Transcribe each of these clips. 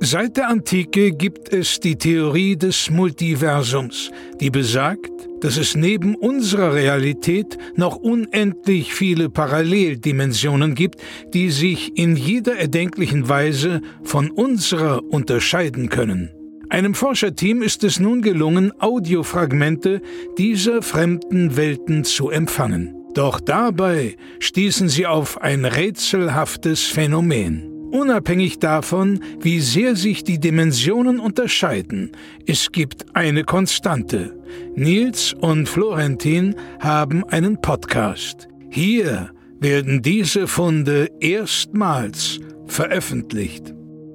Seit der Antike gibt es die Theorie des Multiversums, die besagt, dass es neben unserer Realität noch unendlich viele Paralleldimensionen gibt, die sich in jeder erdenklichen Weise von unserer unterscheiden können. Einem Forscherteam ist es nun gelungen, Audiofragmente dieser fremden Welten zu empfangen. Doch dabei stießen sie auf ein rätselhaftes Phänomen. Unabhängig davon, wie sehr sich die Dimensionen unterscheiden, es gibt eine Konstante. Nils und Florentin haben einen Podcast. Hier werden diese Funde erstmals veröffentlicht.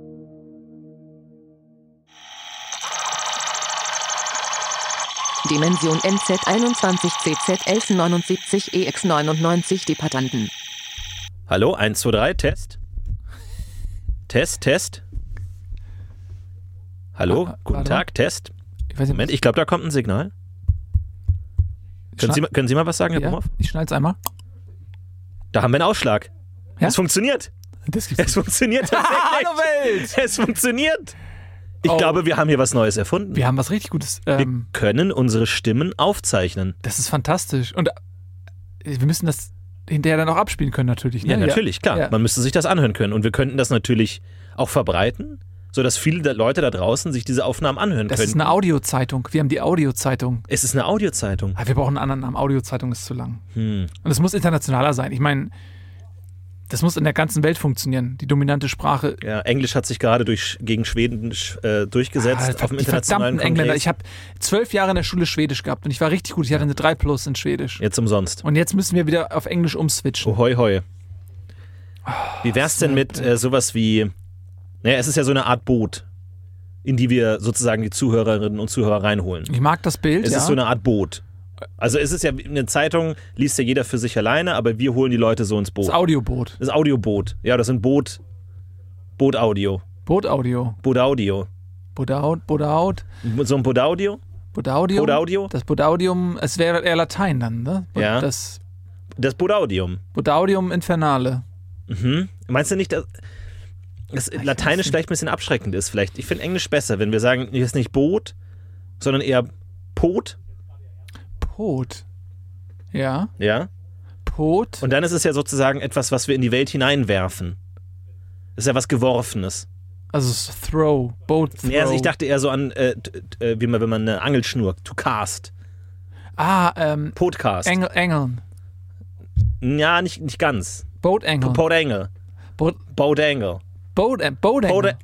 Dimension NZ21CZ1179EX99 Departanten. Hallo, 1, 2, 3, Test. Test. Hallo, guten Tag, Test. Moment, ich glaube, da kommt ein Signal. Können Sie mal was sagen, Herr Bomhoff? Ich schneide es einmal. Da haben wir einen Ausschlag. Ja? Es funktioniert. Es funktioniert tatsächlich. Hallo Welt! Es funktioniert. Ich glaube, wir haben hier was Neues erfunden. Wir haben was richtig Gutes. Wir können unsere Stimmen aufzeichnen. Das ist fantastisch. Und wir müssen das hinterher dann auch abspielen können natürlich. Ne? Ja, natürlich, klar. Ja. Man müsste sich das anhören können. Und wir könnten das natürlich auch verbreiten, sodass viele Leute da draußen sich diese Aufnahmen anhören können. Das ist eine Audiozeitung. Wir haben die Audiozeitung. Es ist eine Audiozeitung. Aber wir brauchen einen anderen Namen. Audiozeitung ist zu lang. Und es muss internationaler sein. Ich meine, das muss in der ganzen Welt funktionieren. Die dominante Sprache. Ja, Englisch hat sich gerade gegen Schweden durchgesetzt auf dem internationalen verdammten Engländer. Kongress. Ich habe 12 Jahre in der Schule Schwedisch gehabt und ich war richtig gut. Ich hatte eine 3+ in Schwedisch. Jetzt umsonst. Und jetzt müssen wir wieder auf Englisch umswitchen. Oh, hoi, hoi. Wie wär's denn mit sowas wie, naja, es ist ja so eine Art Boot, in die wir sozusagen die Zuhörerinnen und Zuhörer reinholen. Ich mag das Bild, Es ist so eine Art Boot. Also es ist ja, eine Zeitung liest ja jeder für sich alleine, aber wir holen die Leute so ins Boot. Das Audioboot. Das Audioboot. Ja, das sind Bootaudio. Bootaudio. Bootaudio. Bodaut. So ein Bootaudio? Bootaudio? Das Bootaudium, es wäre eher Latein dann, ne? Ja. Das Bootaudium. Bootaudium Infernale. Mhm. Meinst du nicht, dass das Lateinisch vielleicht ein bisschen abschreckend ist? Vielleicht. Ich finde Englisch besser, wenn wir sagen, hier ist nicht Boot, sondern eher Pot. Pot. Ja. Ja. Pot. Und dann ist es ja sozusagen etwas, was wir in die Welt hineinwerfen. Das ist ja was Geworfenes. Also Throw. Boat Throw. Ja, also ich dachte eher so an, wie man, wenn man eine Angel schnurrt. To cast. Podcast. Engeln. Ja, nicht ganz. Boatangle. Boatangle. Boatangle. Boatangle.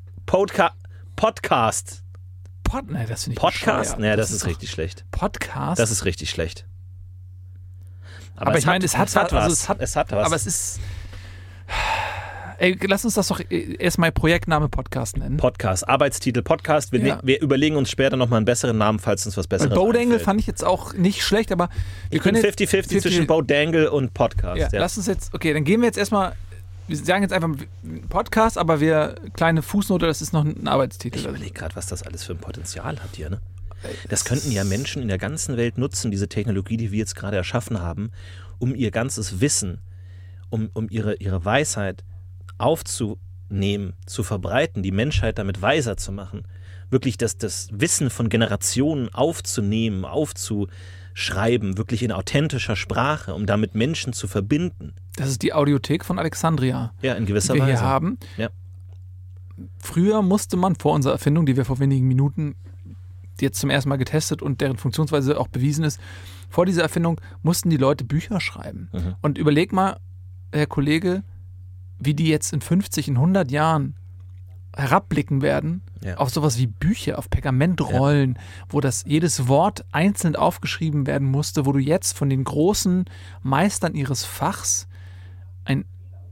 Podcast. Nee, das finde ich Podcast? bescheuert. Naja, das ist richtig schlecht. Podcast? Das ist richtig schlecht. Aber ich meine, es hat was. Es hat was. Aber es ist... Ey, lass uns das doch erstmal Projektname Podcast nennen. Podcast, Arbeitstitel Podcast. Wir überlegen uns später nochmal einen besseren Namen, falls uns was Besseres Boatangle einfällt. fand ich jetzt auch nicht schlecht, aber wir Ich können bin jetzt 50-50 zwischen Boatangle und Podcast. Ja, lass uns jetzt, okay, dann gehen wir jetzt erstmal, wir sagen jetzt einfach Podcast, aber kleine Fußnote, das ist noch ein Arbeitstitel. Ich überlege gerade, was das alles für ein Potenzial hat hier, ne? Das könnten ja Menschen in der ganzen Welt nutzen, diese Technologie, die wir jetzt gerade erschaffen haben, um ihr ganzes Wissen, um ihre Weisheit aufzunehmen, zu verbreiten, die Menschheit damit weiser zu machen, wirklich das Wissen von Generationen aufzunehmen, aufzuschreiben, wirklich in authentischer Sprache, um damit Menschen zu verbinden. Das ist die Audiothek von Alexandria. Ja, in gewisser die wir Weise. Hier haben. Ja. Früher musste man vor unserer Erfindung, die wir vor wenigen Minuten jetzt zum ersten Mal getestet und deren Funktionsweise auch bewiesen ist, vor dieser Erfindung mussten die Leute Bücher schreiben. Mhm. Und überleg mal, Herr Kollege, wie die jetzt in 50, in 100 Jahren herabblicken werden auf sowas wie Bücher, auf Pergamentrollen, wo jedes Wort einzeln aufgeschrieben werden musste, wo du jetzt von den großen Meistern ihres Fachs ein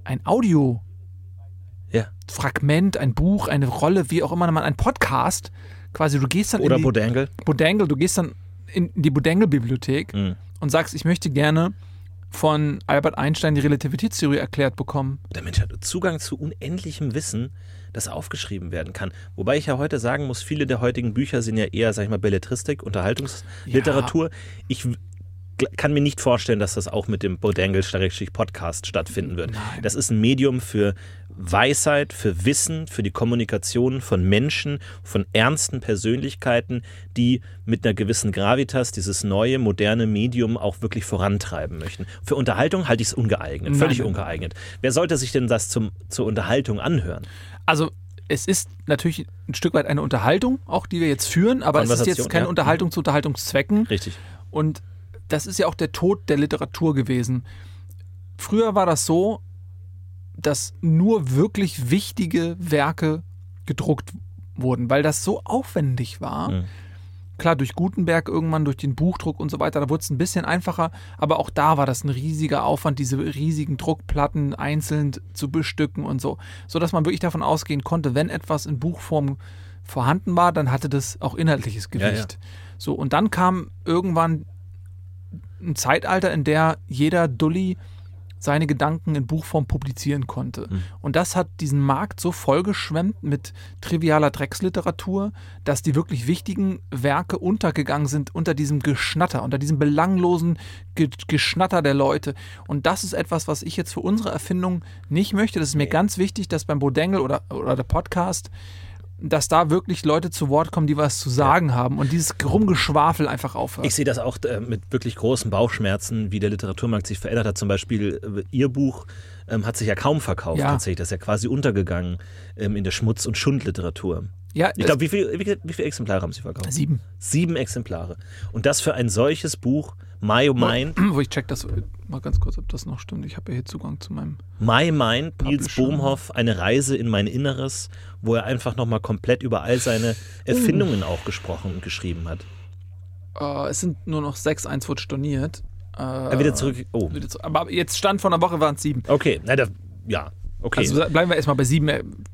Audio-Fragment, ein Buch, eine Rolle, wie auch immer, ein Podcast, quasi du gehst dann Oder Boatangle, du gehst dann in die Boatangle-Bibliothek und sagst, ich möchte gerne von Albert Einstein die Relativitätstheorie erklärt bekommen. Der Mensch hat Zugang zu unendlichem Wissen, das aufgeschrieben werden kann. Wobei ich ja heute sagen muss, viele der heutigen Bücher sind ja eher, sag ich mal, Belletristik, Unterhaltungsliteratur. Ja. kann mir nicht vorstellen, dass das auch mit dem Bodangle-Podcast stattfinden wird. Nein. Das ist ein Medium für Weisheit, für Wissen, für die Kommunikation von Menschen, von ernsten Persönlichkeiten, die mit einer gewissen Gravitas dieses neue, moderne Medium auch wirklich vorantreiben möchten. Für Unterhaltung halte ich es ungeeignet, völlig ungeeignet. Wer sollte sich denn das zur Unterhaltung anhören? Also es ist natürlich ein Stück weit eine Unterhaltung, auch die wir jetzt führen, aber es ist jetzt keine Unterhaltung zu Unterhaltungszwecken. Richtig. Und das ist ja auch der Tod der Literatur gewesen. Früher war das so, dass nur wirklich wichtige Werke gedruckt wurden, weil das so aufwendig war. Mhm. Klar, durch Gutenberg irgendwann, durch den Buchdruck und so weiter, da wurde es ein bisschen einfacher, aber auch da war das ein riesiger Aufwand, diese riesigen Druckplatten einzeln zu bestücken und so, sodass man wirklich davon ausgehen konnte, wenn etwas in Buchform vorhanden war, dann hatte das auch inhaltliches Gewicht. Ja. So, und dann kam irgendwann ein Zeitalter, in der jeder Dulli seine Gedanken in Buchform publizieren konnte. Mhm. Und das hat diesen Markt so vollgeschwemmt mit trivialer Drecksliteratur, dass die wirklich wichtigen Werke untergegangen sind unter diesem Geschnatter, unter diesem belanglosen Geschnatter der Leute. Und das ist etwas, was ich jetzt für unsere Erfindung nicht möchte. Das ist mir ganz wichtig, dass beim Bodangle oder der Podcast, dass da wirklich Leute zu Wort kommen, die was zu sagen haben und dieses Rumgeschwafel einfach aufhört. Ich sehe das auch mit wirklich großen Bauchschmerzen, wie der Literaturmarkt sich verändert hat. Zum Beispiel Ihr Buch hat sich ja kaum verkauft tatsächlich. Das ist ja quasi untergegangen in der Schmutz- und Schundliteratur. Ja, ich glaube, wie viele Exemplare haben Sie verkauft? 7. 7 Exemplare. Und das für ein solches Buch, My Mind. Wo ich check das mal ganz kurz, ob das noch stimmt. Ich habe ja hier Zugang zu meinem My Mind, Niels Bohmhoff, eine Reise in mein Inneres, wo er einfach nochmal komplett über all seine Erfindungen auch gesprochen und geschrieben hat. Es sind nur noch 6, 1 wird storniert. Wieder zurück. Oh. Aber jetzt Stand von einer Woche waren es 7. Okay, okay. Also bleiben wir erstmal bei 7.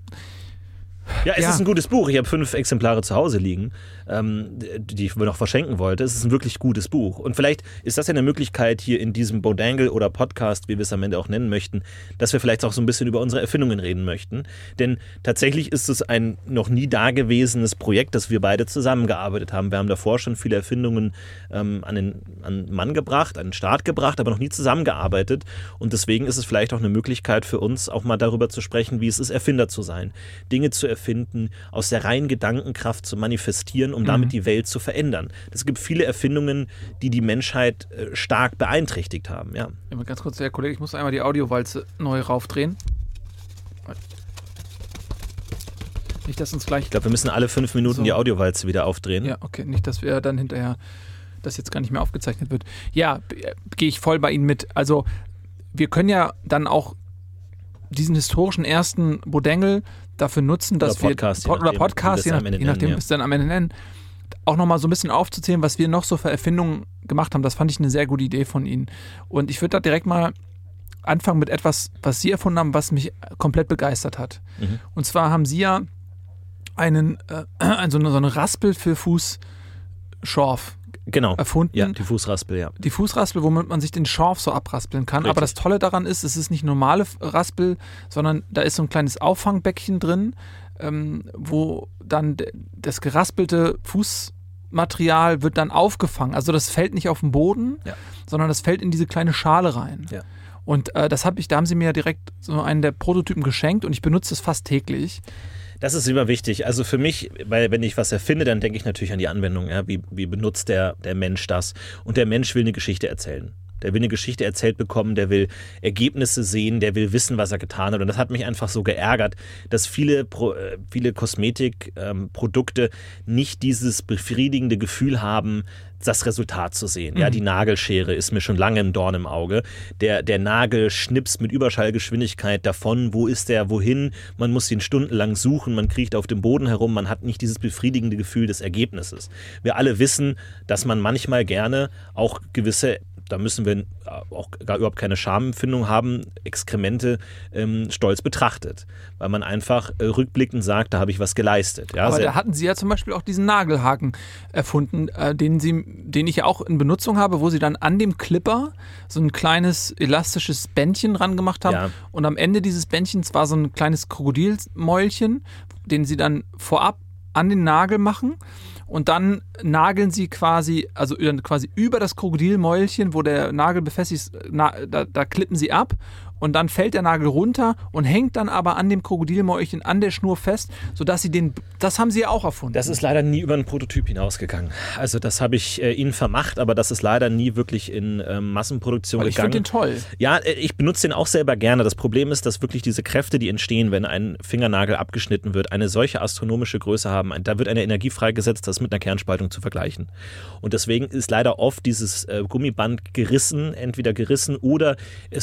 Ja, es ist ein gutes Buch. Ich habe 5 Exemplare zu Hause liegen, die ich noch verschenken wollte. Es ist ein wirklich gutes Buch. Und vielleicht ist das ja eine Möglichkeit hier in diesem Bodangle oder Podcast, wie wir es am Ende auch nennen möchten, dass wir vielleicht auch so ein bisschen über unsere Erfindungen reden möchten. Denn tatsächlich ist es ein noch nie dagewesenes Projekt, das wir beide zusammengearbeitet haben. Wir haben davor schon viele Erfindungen an den Mann gebracht, an den Start gebracht, aber noch nie zusammengearbeitet. Und deswegen ist es vielleicht auch eine Möglichkeit für uns, auch mal darüber zu sprechen, wie es ist, Erfinder zu sein. Dinge zu erfinden, aus der reinen Gedankenkraft zu manifestieren, um damit die Welt zu verändern. Es gibt viele Erfindungen, die die Menschheit stark beeinträchtigt haben. Ja. Ganz kurz, Herr Kollege, ich muss einmal die Audiowalze neu raufdrehen. Nicht, dass uns gleich... Ich glaube, wir müssen alle 5 Minuten die Audiowalze wieder aufdrehen. Ja, okay. Nicht, dass wir dann hinterher, das jetzt gar nicht mehr aufgezeichnet wird. Ja, gehe ich voll bei Ihnen mit. Also, wir können ja dann auch diesen historischen ersten Bodangle dafür nutzen, dass oder Podcast, je nachdem, wir es dann am Ende nennen, auch nochmal so ein bisschen aufzuzählen, was wir noch so für Erfindungen gemacht haben. Das fand ich eine sehr gute Idee von Ihnen. Und ich würde da direkt mal anfangen mit etwas, was Sie erfunden haben, was mich komplett begeistert hat. Mhm. Und zwar haben Sie ja so eine Raspel für Fußschorf erfunden. Ja, die Fußraspel, ja. Die Fußraspel, womit man sich den Schorf so abraspeln kann. Richtig. Aber das Tolle daran ist, es ist nicht normale Raspel, sondern da ist so ein kleines Auffangbäckchen drin, wo dann das geraspelte Fußmaterial wird dann aufgefangen. Also das fällt nicht auf den Boden, sondern das fällt in diese kleine Schale rein. Ja. Und da haben sie mir direkt so einen der Prototypen geschenkt und ich benutze es fast täglich. Das ist immer wichtig. Also für mich, weil wenn ich was erfinde, dann denke ich natürlich an die Anwendung. Ja? Wie benutzt der Mensch das? Und der Mensch will eine Geschichte erzählen. Der will eine Geschichte erzählt bekommen, der will Ergebnisse sehen, der will wissen, was er getan hat. Und das hat mich einfach so geärgert, dass viele Kosmetikprodukte nicht dieses befriedigende Gefühl haben, das Resultat zu sehen. Ja, die Nagelschere ist mir schon lange ein Dorn im Auge. Der Nagel schnipst mit Überschallgeschwindigkeit davon. Wo ist der? Wohin? Man muss ihn stundenlang suchen. Man kriecht auf dem Boden herum. Man hat nicht dieses befriedigende Gefühl des Ergebnisses. Wir alle wissen, dass man manchmal gerne auch gewisse, da müssen wir auch gar überhaupt keine Schamempfindung haben, Exkremente stolz betrachtet. Weil man einfach rückblickend sagt, da habe ich was geleistet. Ja, aber da hatten Sie ja zum Beispiel auch diesen Nagelhaken erfunden, den ich ja auch in Benutzung habe, wo Sie dann an dem Clipper so ein kleines elastisches Bändchen dran gemacht haben. Ja. Und am Ende dieses Bändchens war so ein kleines Krokodilmäulchen, den Sie dann vorab an den Nagel machen. und dann nageln sie quasi über das Krokodilmäulchen, wo der Nagel befestigt ist, da klippen sie ab. Und dann fällt der Nagel runter und hängt dann aber an dem Krokodilmäulchen an der Schnur fest, sodass das haben sie ja auch erfunden. Das ist leider nie über einen Prototyp hinausgegangen. Also das habe ich ihnen vermacht, aber das ist leider nie wirklich in Massenproduktion gegangen. Ich finde den toll. Ja, ich benutze den auch selber gerne. Das Problem ist, dass wirklich diese Kräfte, die entstehen, wenn ein Fingernagel abgeschnitten wird, eine solche astronomische Größe haben. Da wird eine Energie freigesetzt, das ist mit einer Kernspaltung zu vergleichen. Und deswegen ist leider oft dieses Gummiband gerissen, entweder gerissen oder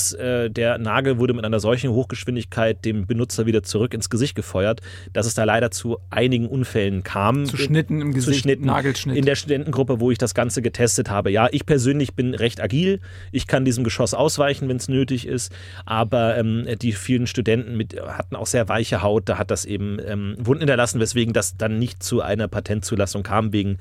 der Nagel wurde mit einer solchen Hochgeschwindigkeit dem Benutzer wieder zurück ins Gesicht gefeuert, dass es da leider zu einigen Unfällen kam. Zu Schnitten im Gesicht, Nagelschnitt. In der Studentengruppe, wo ich das Ganze getestet habe. Ja, ich persönlich bin recht agil. Ich kann diesem Geschoss ausweichen, wenn es nötig ist. Aber die vielen Studenten hatten auch sehr weiche Haut. Da hat das eben Wunden hinterlassen, weswegen das dann nicht zu einer Patentzulassung kam, wegen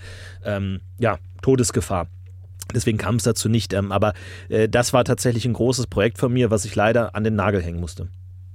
Todesgefahr. Deswegen kam es dazu nicht. Aber das war tatsächlich ein großes Projekt von mir, was ich leider an den Nagel hängen musste.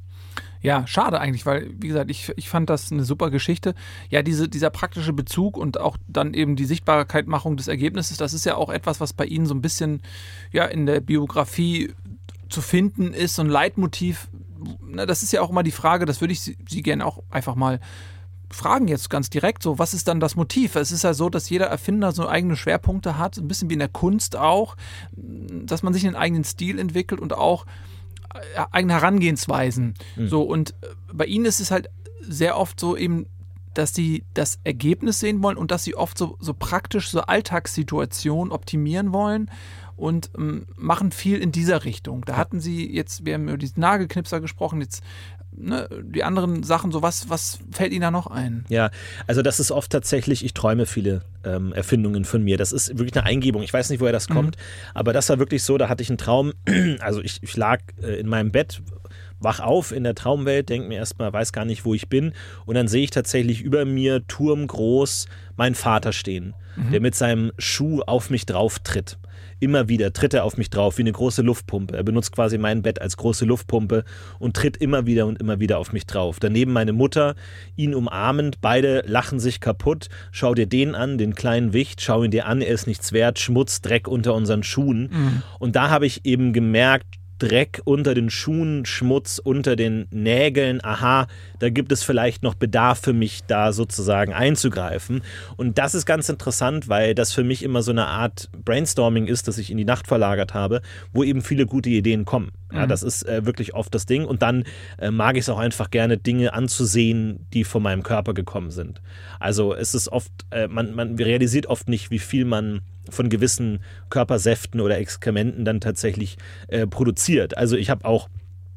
Ja, schade eigentlich, weil, wie gesagt, ich fand das eine super Geschichte. Ja, dieser praktische Bezug und auch dann eben die Sichtbarkeitmachung des Ergebnisses, das ist ja auch etwas, was bei Ihnen so ein bisschen in der Biografie zu finden ist, so ein Leitmotiv. Das ist ja auch immer die Frage, das würde ich Sie gerne auch einfach mal fragen jetzt ganz direkt, so, was ist dann das Motiv? Es ist ja so, dass jeder Erfinder so eigene Schwerpunkte hat, ein bisschen wie in der Kunst auch, dass man sich einen eigenen Stil entwickelt und auch eigene Herangehensweisen. So, und bei Ihnen ist es halt sehr oft so eben, dass Sie das Ergebnis sehen wollen und dass Sie oft so praktisch so Alltagssituationen optimieren wollen und machen viel in dieser Richtung. Da hatten Sie jetzt, wir haben über diesen Nagelknipser gesprochen, jetzt die anderen Sachen, so was fällt Ihnen da noch ein? Ja, also das ist oft tatsächlich, ich träume viele Erfindungen von mir. Das ist wirklich eine Eingebung. Ich weiß nicht, woher das kommt, aber das war wirklich so, da hatte ich einen Traum, also ich lag in meinem Bett, wach auf in der Traumwelt, denke mir erstmal, weiß gar nicht, wo ich bin und dann sehe ich tatsächlich über mir turmgroß meinen Vater stehen, der mit seinem Schuh auf mich drauf tritt. Immer wieder tritt er auf mich drauf wie eine große Luftpumpe. Er benutzt quasi mein Bett als große Luftpumpe und tritt immer wieder auf mich drauf. Daneben meine Mutter, ihn umarmend, beide lachen sich kaputt. Schau dir den an, den kleinen Wicht, schau ihn dir an, er ist nichts wert, Schmutz, Dreck unter unseren Schuhen. Und da habe ich eben gemerkt, Dreck unter den Schuhen, Schmutz unter den Nägeln, aha, da gibt es vielleicht noch Bedarf für mich, da sozusagen einzugreifen. Und das ist ganz interessant, weil das für mich immer so eine Art Brainstorming ist, das ich in die Nacht verlagert habe, wo eben viele gute Ideen kommen. Ja, das ist wirklich oft das Ding. Und dann mag ich es auch einfach gerne, Dinge anzusehen, die von meinem Körper gekommen sind. Also es ist oft, man realisiert oft nicht, wie viel man von gewissen Körpersäften oder Exkrementen dann tatsächlich produziert. Also ich habe auch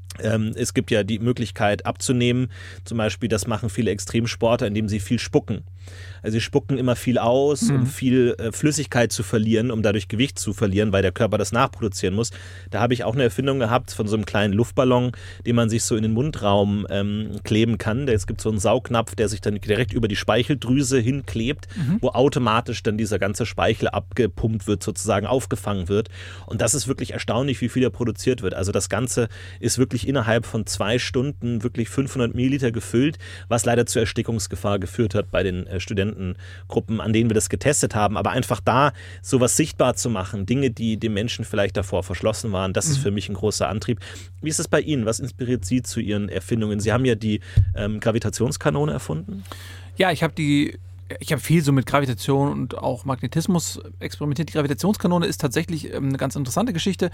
es gibt ja die Möglichkeit abzunehmen, zum Beispiel das machen viele Extremsportler, indem sie viel spucken. Also sie spucken immer viel aus, um viel Flüssigkeit zu verlieren, um dadurch Gewicht zu verlieren, weil der Körper das nachproduzieren muss. Da habe ich auch eine Erfindung gehabt von so einem kleinen Luftballon, den man sich so in den Mundraum kleben kann. Es gibt so einen Saugnapf, der sich dann direkt über die Speicheldrüse hinklebt, wo automatisch dann dieser ganze Speichel abgepumpt wird, sozusagen aufgefangen wird. Und das ist wirklich erstaunlich, wie viel da produziert wird. Also das Ganze ist wirklich innerhalb von 2 Stunden wirklich 500 Milliliter gefüllt, was leider zur Erstickungsgefahr geführt hat bei den Studentengruppen, an denen wir das getestet haben. Aber einfach da sowas sichtbar zu machen, Dinge, die dem Menschen vielleicht davor verschlossen waren, das ist für mich ein großer Antrieb. Wie ist es bei Ihnen? Was inspiriert Sie zu Ihren Erfindungen? Sie haben ja die Gravitationskanone erfunden. Ja, ich habe viel so mit Gravitation und auch Magnetismus experimentiert. Die Gravitationskanone ist tatsächlich eine ganz interessante Geschichte.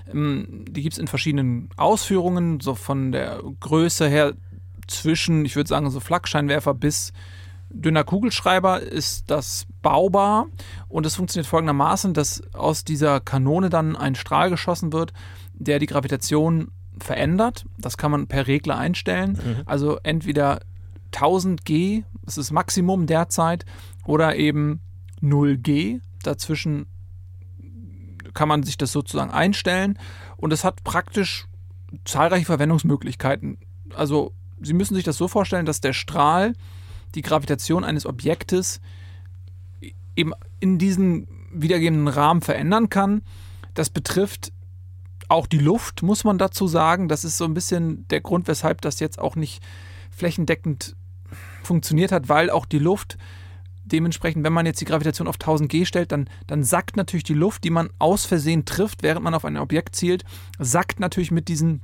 Die gibt es in verschiedenen Ausführungen, so von der Größe her zwischen, ich würde sagen, so Flakscheinwerfer bis dünner Kugelschreiber ist das baubar und es funktioniert folgendermaßen, dass aus dieser Kanone dann ein Strahl geschossen wird, der die Gravitation verändert. Das kann man per Regler einstellen. Also entweder 1000 G, das ist das Maximum derzeit, oder eben 0 G. Dazwischen kann man sich das sozusagen einstellen und es hat praktisch zahlreiche Verwendungsmöglichkeiten. Also Sie müssen sich das so vorstellen, dass der Strahl die Gravitation eines Objektes eben in diesen wiedergegebenen Rahmen verändern kann. Das betrifft auch die Luft, muss man dazu sagen. Das ist so ein bisschen der Grund, weshalb das jetzt auch nicht flächendeckend funktioniert hat, weil auch die Luft dementsprechend, wenn man jetzt die Gravitation auf 1000 G stellt, dann sackt natürlich die Luft, die man aus Versehen trifft, während man auf ein Objekt zielt, sackt natürlich mit diesen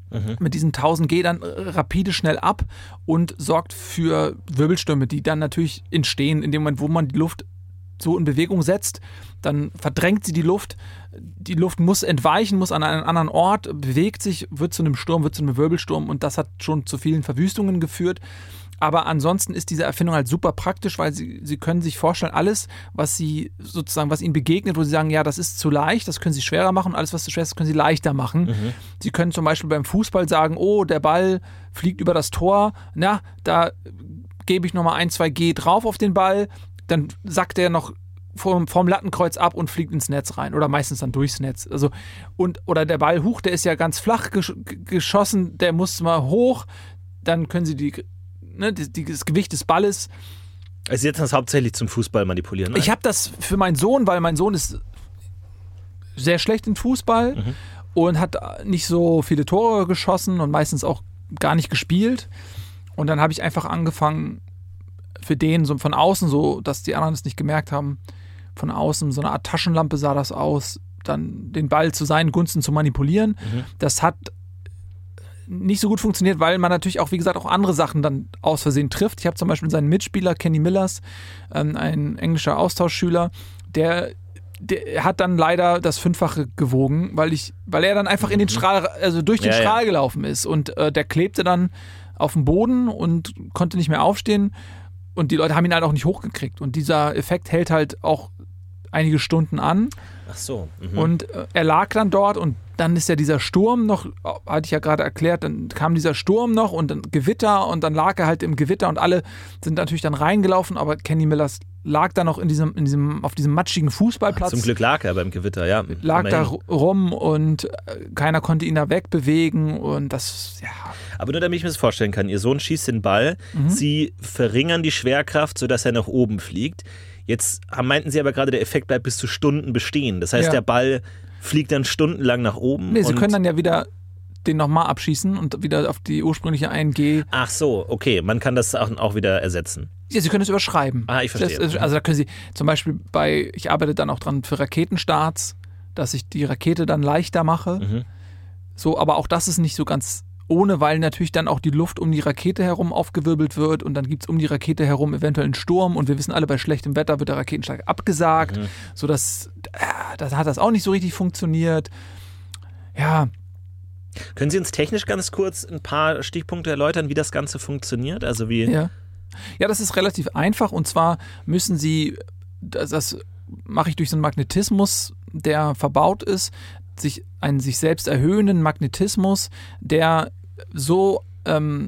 1000 G dann rapide schnell ab und sorgt für Wirbelstürme, die dann natürlich entstehen, in dem Moment, wo man die Luft so in Bewegung setzt, dann verdrängt sie die Luft muss entweichen, muss an einen anderen Ort, bewegt sich, wird zu einem Sturm, wird zu einem Wirbelsturm und das hat schon zu vielen Verwüstungen geführt. Aber ansonsten ist diese Erfindung halt super praktisch, weil sie können sich vorstellen, alles, was ihnen begegnet, wo sie sagen, ja, das ist zu leicht, das können sie schwerer machen, und alles, was zu schwer ist, können sie leichter machen. Sie können zum Beispiel beim Fußball sagen, oh, der Ball fliegt über das Tor, na, da gebe ich nochmal 1-2 G drauf auf den Ball, dann sackt der noch vom Lattenkreuz ab und fliegt ins Netz rein oder meistens dann durchs Netz. Also, oder der Ball der ist ja ganz flach geschossen, der muss mal hoch, dann können sie das Gewicht des Balles. Also Sie setzen das hauptsächlich zum Fußball manipulieren, ne? Ich habe das für meinen Sohn, weil mein Sohn ist sehr schlecht in Fußball und hat nicht so viele Tore geschossen und meistens auch gar nicht gespielt. Und dann habe ich einfach angefangen, für den so von außen, so dass die anderen es nicht gemerkt haben, von außen so eine Art Taschenlampe sah das aus, dann den Ball zu seinen Gunsten zu manipulieren. Das hat nicht so gut funktioniert, weil man natürlich auch, wie gesagt, auch andere Sachen dann aus Versehen trifft. Ich habe zum Beispiel seinen Mitspieler Kenny Millers, ein englischer Austauschschüler, der hat dann leider das 5-fache gewogen, weil er dann einfach in den Strahl, also durch den Strahl gelaufen ist und der klebte dann auf dem Boden und konnte nicht mehr aufstehen und die Leute haben ihn halt auch nicht hochgekriegt und dieser Effekt hält halt auch einige Stunden an. Ach so. Und er lag dann dort und dann ist ja dieser Sturm noch, hatte ich ja gerade erklärt, dann kam dieser Sturm noch und dann Gewitter und dann lag er halt im Gewitter und alle sind natürlich dann reingelaufen, aber Kenny Millers lag da noch auf diesem matschigen Fußballplatz. Zum Glück lag er beim Gewitter, ja. Lag da rum und keiner konnte ihn da wegbewegen und das, ja. Aber nur damit ich mir das vorstellen kann, Ihr Sohn schießt den Ball, Sie verringern die Schwerkraft, sodass er nach oben fliegt. Jetzt meinten Sie aber gerade, der Effekt bleibt bis zu Stunden bestehen. Das heißt, der Ball fliegt dann stundenlang nach oben. Nee, Sie können dann ja wieder den nochmal abschießen und wieder auf die ursprüngliche 1G. Ach so, okay. Man kann das auch wieder ersetzen. Ja, Sie können es überschreiben. Ah, ich verstehe. Also da können Sie zum Beispiel ich arbeite dann auch dran für Raketenstarts, dass ich die Rakete dann leichter mache. So, aber auch das ist nicht so ganz ohne, weil natürlich dann auch die Luft um die Rakete herum aufgewirbelt wird und dann gibt es um die Rakete herum eventuell einen Sturm und wir wissen alle, bei schlechtem Wetter wird der Raketenstart abgesagt, sodass das hat das auch nicht so richtig funktioniert. Ja. Können Sie uns technisch ganz kurz ein paar Stichpunkte erläutern, wie das Ganze funktioniert? Also wie? Ja, das ist relativ einfach und zwar müssen Sie, das mache ich durch so einen Magnetismus, der verbaut ist, einen sich selbst erhöhenden Magnetismus, der so eine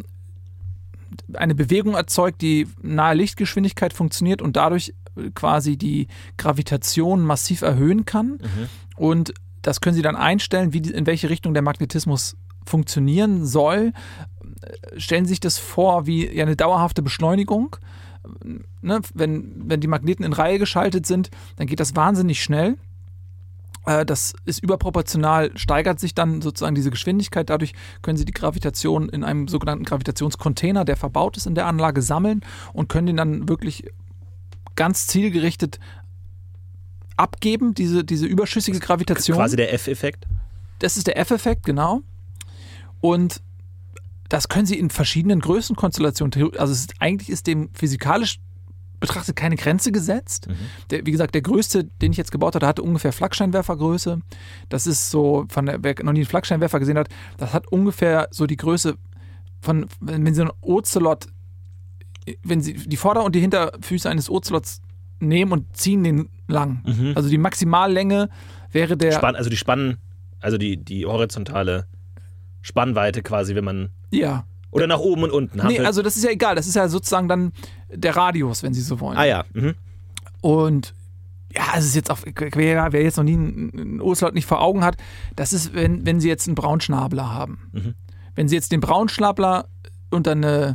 Bewegung erzeugt, die nahe Lichtgeschwindigkeit funktioniert und dadurch quasi die Gravitation massiv erhöhen kann. Und das können Sie dann einstellen, in welche Richtung der Magnetismus funktionieren soll. Stellen Sie sich das vor wie eine dauerhafte Beschleunigung. Ne? Wenn die Magneten in Reihe geschaltet sind, dann geht das wahnsinnig schnell. Das ist überproportional, steigert sich dann sozusagen diese Geschwindigkeit. Dadurch können Sie die Gravitation in einem sogenannten Gravitationscontainer, der verbaut ist in der Anlage, sammeln und können den dann wirklich ganz zielgerichtet abgeben, diese überschüssige Gravitation. Quasi der F-Effekt? Das ist der F-Effekt, genau. Und das können Sie in verschiedenen Größenkonstellationen, also eigentlich ist dem physikalisch betrachtet keine Grenze gesetzt. Wie gesagt, der größte, den ich jetzt gebaut hatte, hatte ungefähr Flakscheinwerfergröße. Das ist so, wer noch nie einen Flakscheinwerfer gesehen hat, das hat ungefähr so die Größe von, wenn Sie einen Ozelot, wenn Sie die Vorder- und die Hinterfüße eines Ozelots nehmen und ziehen den lang. Also die Maximallänge wäre der... die horizontale Spannweite quasi, wenn man... Ja. Oder nach oben und unten. Nee, also das ist ja egal. Das ist ja sozusagen dann der Radius, wenn Sie so wollen. Ah ja. Und ja, es ist jetzt auch, wer jetzt noch nie einen Ocelot nicht vor Augen hat, das ist, wenn Sie jetzt einen Braunschnabler haben. Wenn Sie jetzt den Braunschnabler unter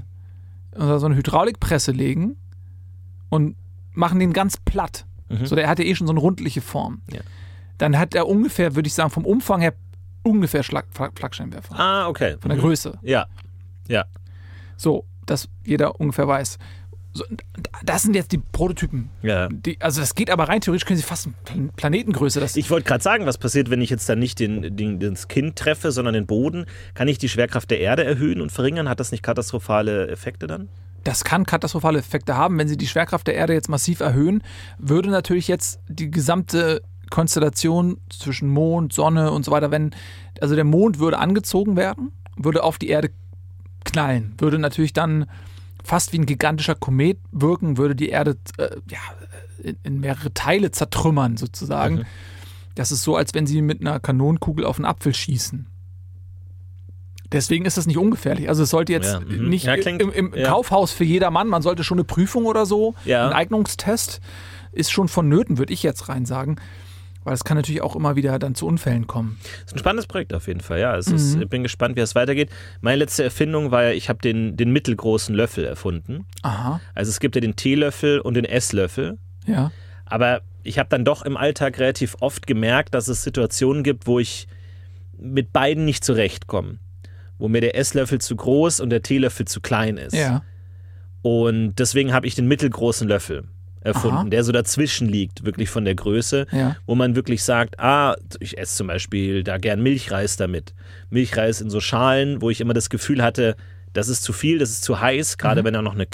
so eine Hydraulikpresse legen und machen den ganz platt, so der hat ja schon so eine rundliche Form, dann hat er ungefähr, würde ich sagen, vom Umfang her ungefähr Flakscheinwerfer. Ah, okay. Von der Größe. Ja. So, dass jeder ungefähr weiß. So, das sind jetzt die Prototypen. Ja. Also das geht aber rein theoretisch, können sie fast Planetengröße. Ich wollte gerade sagen, was passiert, wenn ich jetzt dann nicht das Kind treffe, sondern den Boden? Kann ich die Schwerkraft der Erde erhöhen und verringern? Hat das nicht katastrophale Effekte dann? Das kann katastrophale Effekte haben. Wenn sie die Schwerkraft der Erde jetzt massiv erhöhen, würde natürlich jetzt die gesamte Konstellation zwischen Mond, Sonne und so weiter, also der Mond würde angezogen werden, würde auf die Erde knallen, würde natürlich dann fast wie ein gigantischer Komet wirken, würde die Erde in mehrere Teile zertrümmern sozusagen. Mhm. Das ist so, als wenn sie mit einer Kanonenkugel auf einen Apfel schießen. Deswegen ist das nicht ungefährlich. Also es sollte jetzt nicht im Kaufhaus für jedermann, man sollte schon eine Prüfung oder so, ein Eignungstest ist schon vonnöten, würde ich jetzt rein sagen. Weil es kann natürlich auch immer wieder dann zu Unfällen kommen. Das ist ein spannendes Projekt auf jeden Fall, ja. Ich bin gespannt, wie es weitergeht. Meine letzte Erfindung war ja, ich habe den mittelgroßen Löffel erfunden. Aha. Also es gibt ja den Teelöffel und den Esslöffel. Ja. Aber ich habe dann doch im Alltag relativ oft gemerkt, dass es Situationen gibt, wo ich mit beiden nicht zurechtkomme. Wo mir der Esslöffel zu groß und der Teelöffel zu klein ist. Ja. Und deswegen habe ich den mittelgroßen Löffel erfunden, der so dazwischen liegt, wirklich von der Größe, wo man wirklich sagt, ich esse zum Beispiel da gern Milchreis damit. Milchreis in so Schalen, wo ich immer das Gefühl hatte, das ist zu viel, das ist zu heiß, gerade wenn da noch eine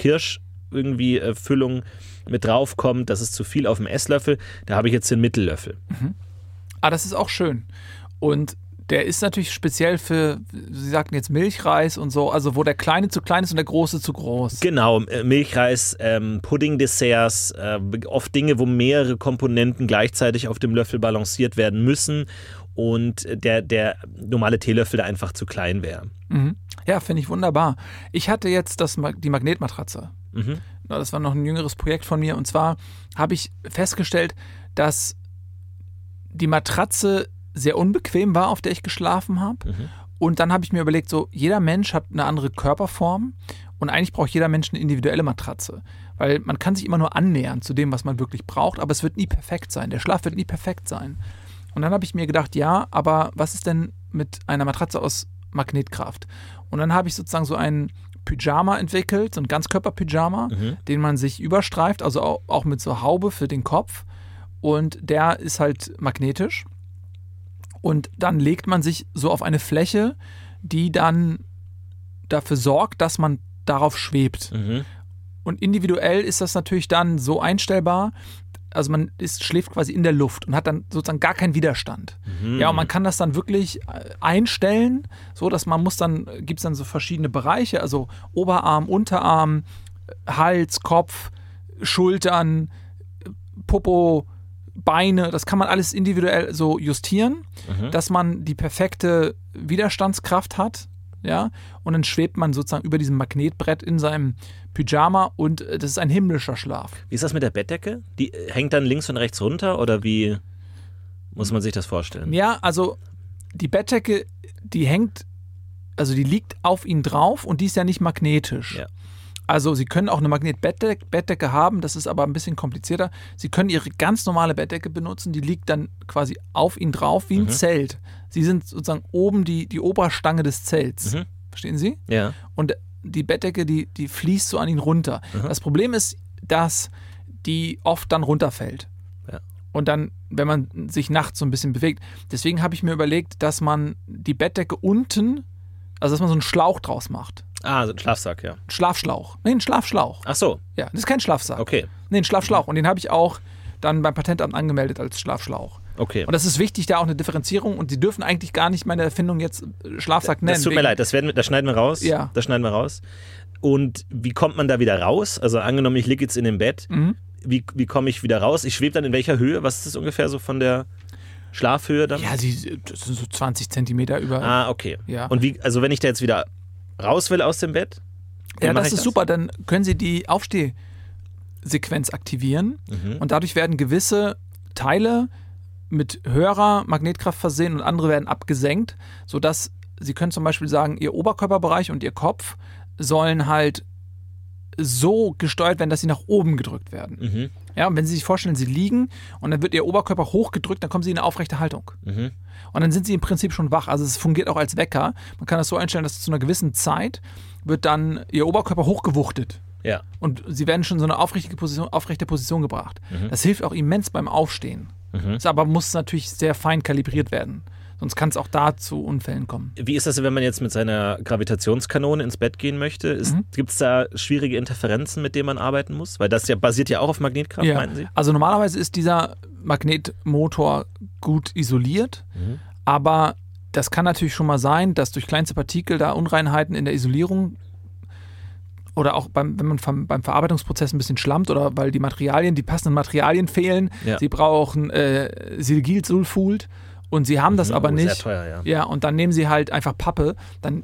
Füllung mit drauf kommt, das ist zu viel auf dem Esslöffel, da habe ich jetzt den Mittellöffel. Mhm. Das ist auch schön. Und der ist natürlich speziell für, Sie sagten jetzt Milchreis und so, also wo der Kleine zu klein ist und der Große zu groß. Genau, Milchreis, Pudding-Desserts, oft Dinge, wo mehrere Komponenten gleichzeitig auf dem Löffel balanciert werden müssen und der normale Teelöffel da einfach zu klein wäre. Mhm. Ja, finde ich wunderbar. Ich hatte jetzt die Magnetmatratze. Mhm. Das war noch ein jüngeres Projekt von mir und zwar habe ich festgestellt, dass die Matratze sehr unbequem war, auf der ich geschlafen habe. Mhm. Und dann habe ich mir überlegt, so jeder Mensch hat eine andere Körperform und eigentlich braucht jeder Mensch eine individuelle Matratze. Weil man kann sich immer nur annähern zu dem, was man wirklich braucht, aber es wird nie perfekt sein. Der Schlaf wird nie perfekt sein. Und dann habe ich mir gedacht, ja, aber was ist denn mit einer Matratze aus Magnetkraft? Und dann habe ich sozusagen so einen Pyjama entwickelt, so ein Ganzkörper-Pyjama, den man sich überstreift, also auch mit so Haube für den Kopf. Und der ist halt magnetisch. Und dann legt man sich so auf eine Fläche, die dann dafür sorgt, dass man darauf schwebt. Mhm. Und individuell ist das natürlich dann so einstellbar, also man schläft quasi in der Luft und hat dann sozusagen gar keinen Widerstand. Mhm. Ja, und man kann das dann wirklich einstellen, so dass gibt es dann so verschiedene Bereiche, also Oberarm, Unterarm, Hals, Kopf, Schultern, Popo, Beine, das kann man alles individuell so justieren, dass man die perfekte Widerstandskraft hat, ja, und dann schwebt man sozusagen über diesem Magnetbrett in seinem Pyjama und das ist ein himmlischer Schlaf. Wie ist das mit der Bettdecke? Die hängt dann links und rechts runter oder wie muss man sich das vorstellen? Ja, also die Bettdecke, die liegt auf ihn drauf und die ist ja nicht magnetisch. Ja. Also Sie können auch eine Magnetbettdecke haben, das ist aber ein bisschen komplizierter. Sie können Ihre ganz normale Bettdecke benutzen, die liegt dann quasi auf Ihnen drauf wie ein Zelt. Sie sind sozusagen oben die Oberstange des Zelts. Mhm. Verstehen Sie? Ja. Und die Bettdecke, die fließt so an ihn runter. Mhm. Das Problem ist, dass die oft dann runterfällt. Ja. Und dann, wenn man sich nachts so ein bisschen bewegt. Deswegen habe ich mir überlegt, dass man die Bettdecke unten, also dass man so einen Schlauch draus macht. So ein Schlafsack, ja. Schlafschlauch. Nee, ein Schlafschlauch. Ach so. Ja, das ist kein Schlafsack. Okay. Nee, ein Schlafschlauch. Und den habe ich auch dann beim Patentamt angemeldet als Schlafschlauch. Okay. Und das ist wichtig, da auch eine Differenzierung. Und Sie dürfen eigentlich gar nicht meine Erfindung jetzt Schlafsack nennen. Das tut mir leid, das schneiden wir raus. Ja. Das schneiden wir raus. Und wie kommt man da wieder raus? Also angenommen, ich liege jetzt in dem Bett. Mhm. Wie komme ich wieder raus? Ich schwebe dann in welcher Höhe? Was ist das ungefähr so von der Schlafhöhe dann? Ja, das sind so 20 Zentimeter über. Okay. Ja. Und also wenn ich da jetzt wieder raus will aus dem Bett? Ja, das ist super. Dann können Sie die Aufstehsequenz aktivieren und dadurch werden gewisse Teile mit höherer Magnetkraft versehen und andere werden abgesenkt, sodass Sie können zum Beispiel sagen, Ihr Oberkörperbereich und Ihr Kopf sollen halt so gesteuert werden, dass sie nach oben gedrückt werden. Mhm. Ja, und wenn Sie sich vorstellen, Sie liegen und dann wird Ihr Oberkörper hochgedrückt, dann kommen Sie in eine aufrechte Haltung. Mhm. Und dann sind Sie im Prinzip schon wach. Also es fungiert auch als Wecker. Man kann das so einstellen, dass zu einer gewissen Zeit wird dann Ihr Oberkörper hochgewuchtet. Ja. Und sie werden schon in so eine aufrechte Position gebracht. Das hilft auch immens beim Aufstehen. Das aber muss natürlich sehr fein kalibriert werden. Sonst kann es auch da zu Unfällen kommen. Wie ist das, wenn man jetzt mit seiner Gravitationskanone ins Bett gehen möchte? Gibt es da schwierige Interferenzen, mit denen man arbeiten muss? Weil das basiert ja auch auf Magnetkraft, meinten Sie? Also normalerweise ist dieser Magnetmotor gut isoliert, aber das kann natürlich schon mal sein, dass durch kleinste Partikel da Unreinheiten in der Isolierung oder auch wenn man beim Verarbeitungsprozess ein bisschen schlammt oder weil die passenden Materialien fehlen. Ja. Sie brauchen Silgilsulfult und sie haben das aber nicht. Sehr teuer, ja. Ja, und dann nehmen sie halt einfach Pappe, dann,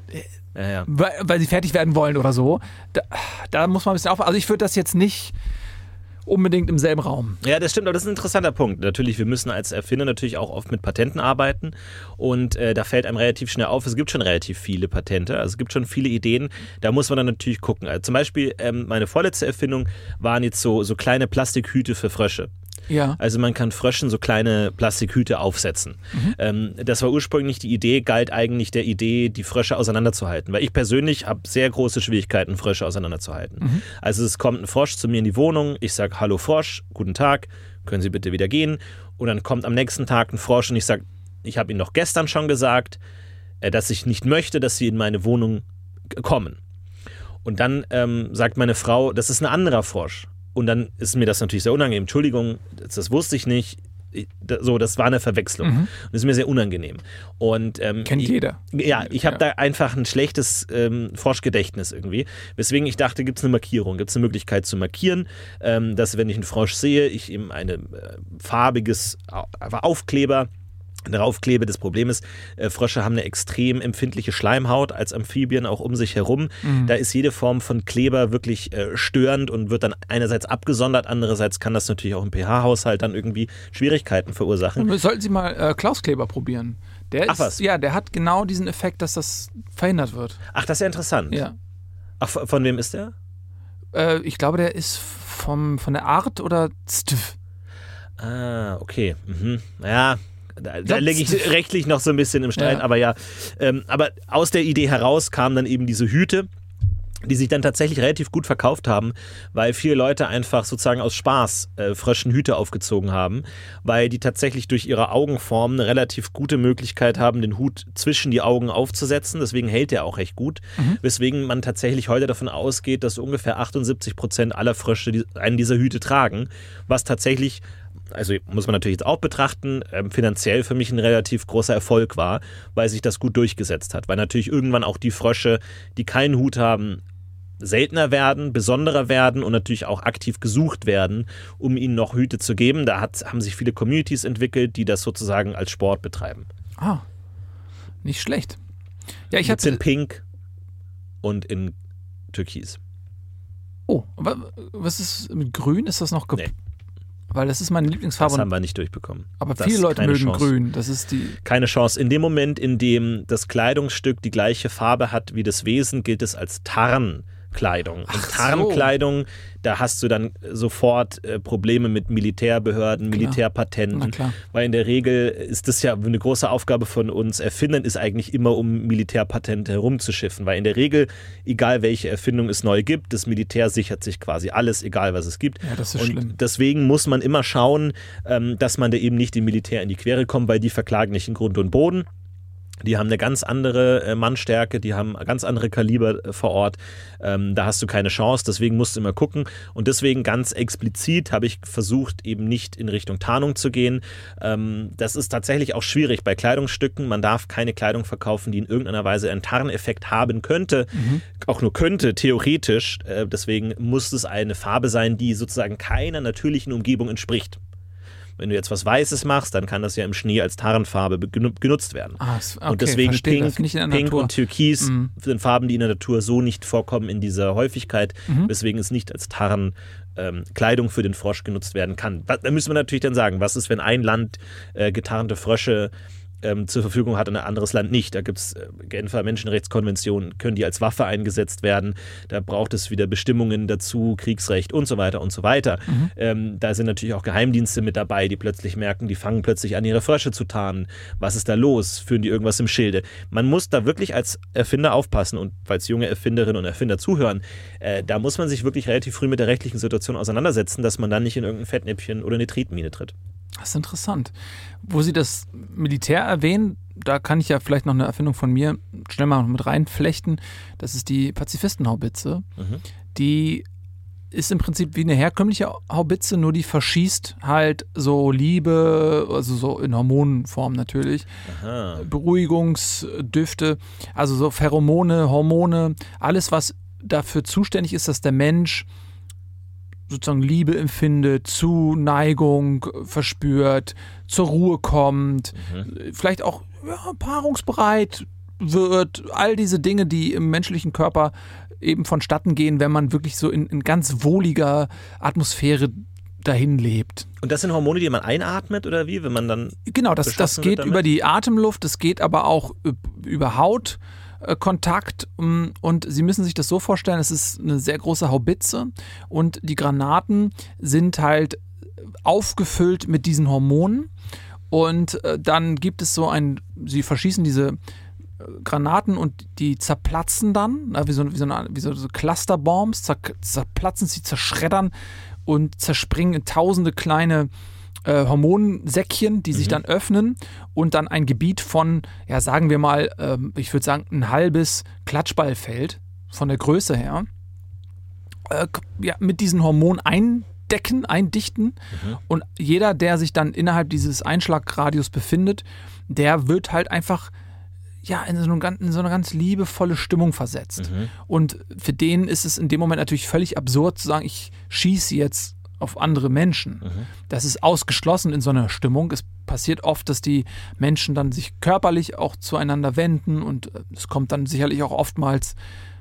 weil sie fertig werden wollen oder so. Da muss man ein bisschen aufpassen. Also ich würde das jetzt nicht unbedingt im selben Raum. Ja, das stimmt, aber das ist ein interessanter Punkt. Natürlich, wir müssen als Erfinder natürlich auch oft mit Patenten arbeiten und da fällt einem relativ schnell auf, es gibt schon relativ viele Patente, also es gibt schon viele Ideen, da muss man dann natürlich gucken. Also zum Beispiel meine vorletzte Erfindung waren jetzt so kleine Plastikhüte für Frösche. Ja. Also man kann Fröschen so kleine Plastikhüte aufsetzen. Das war ursprünglich die Idee, galt eigentlich der Idee, die Frösche auseinanderzuhalten. Weil ich persönlich habe sehr große Schwierigkeiten, Frösche auseinanderzuhalten. Also es kommt ein Frosch zu mir in die Wohnung, ich sage, hallo Frosch, guten Tag, können Sie bitte wieder gehen? Und dann kommt am nächsten Tag ein Frosch und ich sage, ich habe Ihnen doch gestern schon gesagt, dass ich nicht möchte, dass Sie in meine Wohnung kommen. Und dann sagt meine Frau, das ist ein anderer Frosch. Und dann ist mir das natürlich sehr unangenehm. Entschuldigung, das wusste ich nicht. Das war eine Verwechslung. Und das ist mir sehr unangenehm. Und, kennt jeder. Ja, ich habe da einfach ein schlechtes Froschgedächtnis irgendwie. Weswegen ich dachte, gibt es eine Markierung, gibt es eine Möglichkeit zu markieren, dass wenn ich einen Frosch sehe, ich ihm ein farbiges Aufkleber darauf klebe. Das Problem ist, Frösche haben eine extrem empfindliche Schleimhaut als Amphibien auch um sich herum. Da ist jede Form von Kleber wirklich störend und wird dann einerseits abgesondert, andererseits kann das natürlich auch im pH-Haushalt dann irgendwie Schwierigkeiten verursachen. Sollten Sie mal Klauskleber probieren. Der hat genau diesen Effekt, dass das verhindert wird. Ach, das ist ja interessant. Ja. Ach, von wem ist der? Ich glaube, der ist von der Art oder Stv. Ah, okay. Ja, da lege ich rechtlich noch so ein bisschen im Streit, aber ja. Aber aus der Idee heraus kamen dann eben diese Hüte, die sich dann tatsächlich relativ gut verkauft haben, weil viele Leute einfach sozusagen aus Spaß Fröschen Hüte aufgezogen haben, weil die tatsächlich durch ihre Augenform eine relativ gute Möglichkeit haben, den Hut zwischen die Augen aufzusetzen. Deswegen hält der auch recht gut. Weswegen man tatsächlich heute davon ausgeht, dass ungefähr 78% aller Frösche einen dieser Hüte tragen, was tatsächlich, also muss man natürlich jetzt auch betrachten, finanziell für mich ein relativ großer Erfolg war, weil sich das gut durchgesetzt hat. Weil natürlich irgendwann auch die Frösche, die keinen Hut haben, seltener werden, besonderer werden und natürlich auch aktiv gesucht werden, um ihnen noch Hüte zu geben. Da haben sich viele Communities entwickelt, die das sozusagen als Sport betreiben. Ah, nicht schlecht. Ja, ich hatte in Pink und in Türkis. Oh, was ist mit Grün? Ist das noch Weil das ist meine Lieblingsfarbe. Das haben wir nicht durchbekommen. Aber viele Leute mögen Grün. Das ist keine Chance. In dem Moment, in dem das Kleidungsstück die gleiche Farbe hat wie das Wesen, gilt es als Tarnkleidung. Und Tarnkleidung, da hast du dann sofort Probleme mit Militärbehörden, Militärpatenten. Weil in der Regel ist das ja eine große Aufgabe von uns Erfindern, ist eigentlich immer, um Militärpatente herumzuschiffen. Weil in der Regel, egal welche Erfindung es neu gibt, das Militär sichert sich quasi alles, egal was es gibt. Ja, das ist schlimm. Deswegen muss man immer schauen, dass man da eben nicht dem Militär in die Quere kommt, weil die verklagen nicht in Grund und Boden. Die haben eine ganz andere Mannstärke, die haben ganz andere Kaliber vor Ort. Da hast du keine Chance, deswegen musst du immer gucken. Und deswegen ganz explizit habe ich versucht, eben nicht in Richtung Tarnung zu gehen. Das ist tatsächlich auch schwierig bei Kleidungsstücken. Man darf keine Kleidung verkaufen, die in irgendeiner Weise einen Tarneffekt haben könnte. Auch nur könnte, theoretisch. Deswegen muss es eine Farbe sein, die sozusagen keiner natürlichen Umgebung entspricht. Wenn du jetzt was Weißes machst, dann kann das ja im Schnee als Tarnfarbe genutzt werden. Okay, und deswegen Pink und Türkis sind Farben, die in der Natur so nicht vorkommen in dieser Häufigkeit, weswegen es nicht als Tarnkleidung für den Frosch genutzt werden kann. Da müssen wir natürlich dann sagen, was ist, wenn ein Land getarnte Frösche zur Verfügung hat und ein anderes Land nicht. Da gibt es Genfer Menschenrechtskonventionen, können die als Waffe eingesetzt werden. Da braucht es wieder Bestimmungen dazu, Kriegsrecht und so weiter und so weiter. Da sind natürlich auch Geheimdienste mit dabei, die plötzlich merken, die fangen plötzlich an, ihre Frösche zu tarnen. Was ist da los? Führen die irgendwas im Schilde? Man muss da wirklich als Erfinder aufpassen und falls junge Erfinderinnen und Erfinder zuhören, da muss man sich wirklich relativ früh mit der rechtlichen Situation auseinandersetzen, dass man dann nicht in irgendein Fettnäpfchen oder eine Tretmine tritt. Das ist interessant. Wo Sie das Militär erwähnen, da kann ich ja vielleicht noch eine Erfindung von mir schnell mal mit reinflechten. Das ist die Pazifistenhaubitze. Die ist im Prinzip wie eine herkömmliche Haubitze, nur die verschießt halt so Liebe, also so in Hormonenform natürlich, Beruhigungsdüfte, also so Pheromone, Hormone, alles, was dafür zuständig ist, dass der Mensch sozusagen Liebe empfindet, Zuneigung verspürt, zur Ruhe kommt, vielleicht auch paarungsbereit wird, all diese Dinge, die im menschlichen Körper eben vonstatten gehen, wenn man wirklich so in ganz wohliger Atmosphäre dahin lebt. Und das sind Hormone, die man einatmet oder wie, wenn man dann genau, das geht über die Atemluft, das geht aber auch über Hautkontakt und Sie müssen sich das so vorstellen, es ist eine sehr große Haubitze und die Granaten sind halt aufgefüllt mit diesen Hormonen und dann gibt es Sie verschießen diese Granaten und die zerplatzen dann, wie so Clusterbombs, zerplatzen, sie zerschreddern und zerspringen in tausende kleine Hormonsäckchen, die sich dann öffnen und dann ein Gebiet von, ja sagen wir mal, ich würde sagen ein halbes Klatschballfeld von der Größe her, mit diesen Hormonen eindichten und jeder, der sich dann innerhalb dieses Einschlagradius befindet, der wird halt einfach in so eine ganz liebevolle Stimmung versetzt. Und für den ist es in dem Moment natürlich völlig absurd zu sagen, ich schieße jetzt auf andere Menschen. Das ist ausgeschlossen in so einer Stimmung. Es passiert oft, dass die Menschen dann sich körperlich auch zueinander wenden und es kommt dann sicherlich auch oftmals,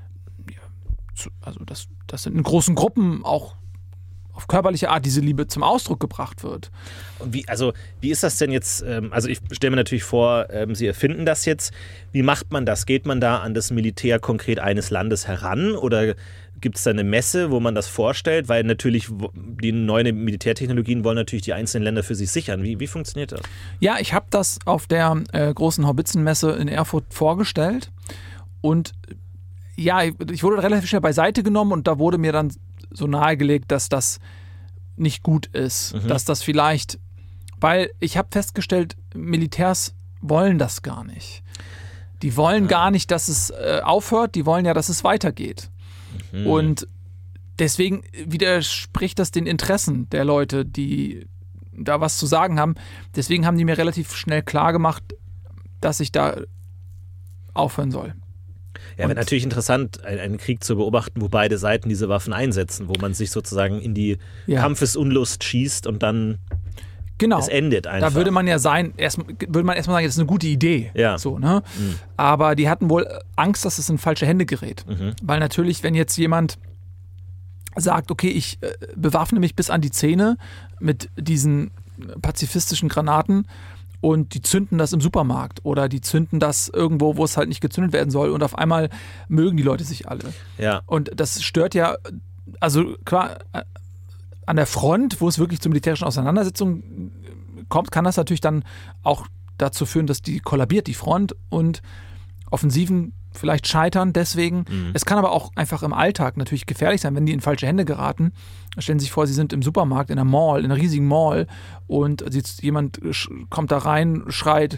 dass in großen Gruppen auch auf körperliche Art diese Liebe zum Ausdruck gebracht wird. Wie ist das denn jetzt? Also ich stelle mir natürlich vor, Sie erfinden das jetzt. Wie macht man das? Geht man da an das Militär konkret eines Landes heran oder gibt es da eine Messe, wo man das vorstellt? Weil natürlich die neuen Militärtechnologien wollen natürlich die einzelnen Länder für sich sichern. Wie funktioniert das? Ja, ich habe das auf der großen Haubitzenmesse in Erfurt vorgestellt und ich wurde relativ schnell beiseite genommen und da wurde mir dann so nahegelegt, dass das nicht gut ist, dass das vielleicht, weil ich habe festgestellt, Militärs wollen das gar nicht. Die wollen gar nicht, dass es aufhört, die wollen ja, dass es weitergeht. Und deswegen widerspricht das den Interessen der Leute, die da was zu sagen haben. Deswegen haben die mir relativ schnell klar gemacht, dass ich da aufhören soll. Ja, wäre natürlich interessant, einen Krieg zu beobachten, wo beide Seiten diese Waffen einsetzen, wo man sich sozusagen in die Kampfesunlust schießt und dann es endet einfach. Da würde man erstmal sagen, das ist eine gute Idee. Ja. So, ne? Aber die hatten wohl Angst, dass es in falsche Hände gerät. Weil natürlich, wenn jetzt jemand sagt, okay, ich bewaffne mich bis an die Zähne mit diesen pazifistischen Granaten, und die zünden das im Supermarkt oder die zünden das irgendwo, wo es halt nicht gezündet werden soll und auf einmal mögen die Leute sich alle. Ja. Und das stört ja, also klar, an der Front, wo es wirklich zu militärischen Auseinandersetzungen kommt, kann das natürlich dann auch dazu führen, dass die kollabiert, die Front und Offensiven vielleicht scheitern deswegen. Es kann aber auch einfach im Alltag natürlich gefährlich sein, wenn die in falsche Hände geraten. Stellen Sie sich vor, Sie sind im Supermarkt, in einer Mall, in einer riesigen Mall und jemand kommt da rein, schreit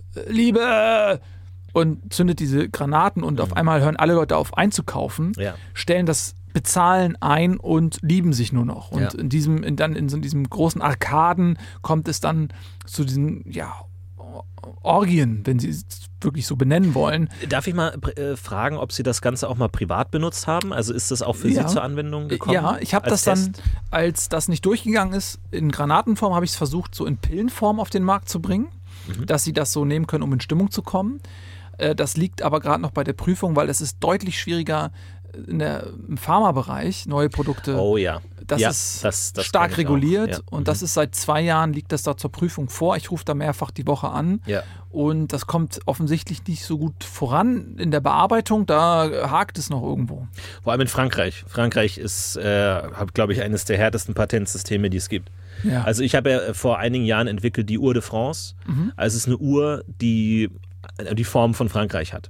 Liebe und zündet diese Granaten und auf einmal hören alle Leute auf einzukaufen, stellen das Bezahlen ein und lieben sich nur noch. Und in diesem großen Arkaden kommt es dann zu diesen, Orgien, wenn Sie es wirklich so benennen wollen. Darf ich mal fragen, ob Sie das Ganze auch mal privat benutzt haben? Also ist das auch für Sie zur Anwendung gekommen? Ja, ich habe das dann, als das nicht durchgegangen ist, in Granatenform habe ich es versucht, so in Pillenform auf den Markt zu bringen, dass Sie das so nehmen können, um in Stimmung zu kommen. Das liegt aber gerade noch bei der Prüfung, weil es ist deutlich schwieriger im Pharmabereich neue Produkte Das ist stark reguliert und das ist seit 2 Jahren, liegt das da zur Prüfung vor. Ich rufe da mehrfach die Woche an und das kommt offensichtlich nicht so gut voran in der Bearbeitung, da hakt es noch irgendwo. Vor allem in Frankreich. Frankreich ist, glaube ich, eines der härtesten Patentsysteme, die es gibt. Ja. Also ich habe ja vor einigen Jahren entwickelt die Uhr de France. Also es ist eine Uhr, die Form von Frankreich hat.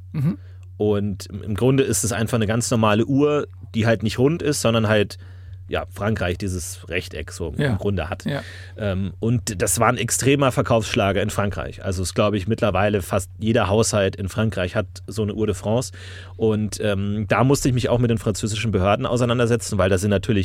Und im Grunde ist es einfach eine ganz normale Uhr, die halt nicht rund ist, sondern halt Frankreich dieses Rechteck so im Grunde hat. Ja. Und das war ein extremer Verkaufsschlager in Frankreich. Also es glaube ich mittlerweile fast jeder Haushalt in Frankreich hat so eine Uhr de France. Und da musste ich mich auch mit den französischen Behörden auseinandersetzen, weil das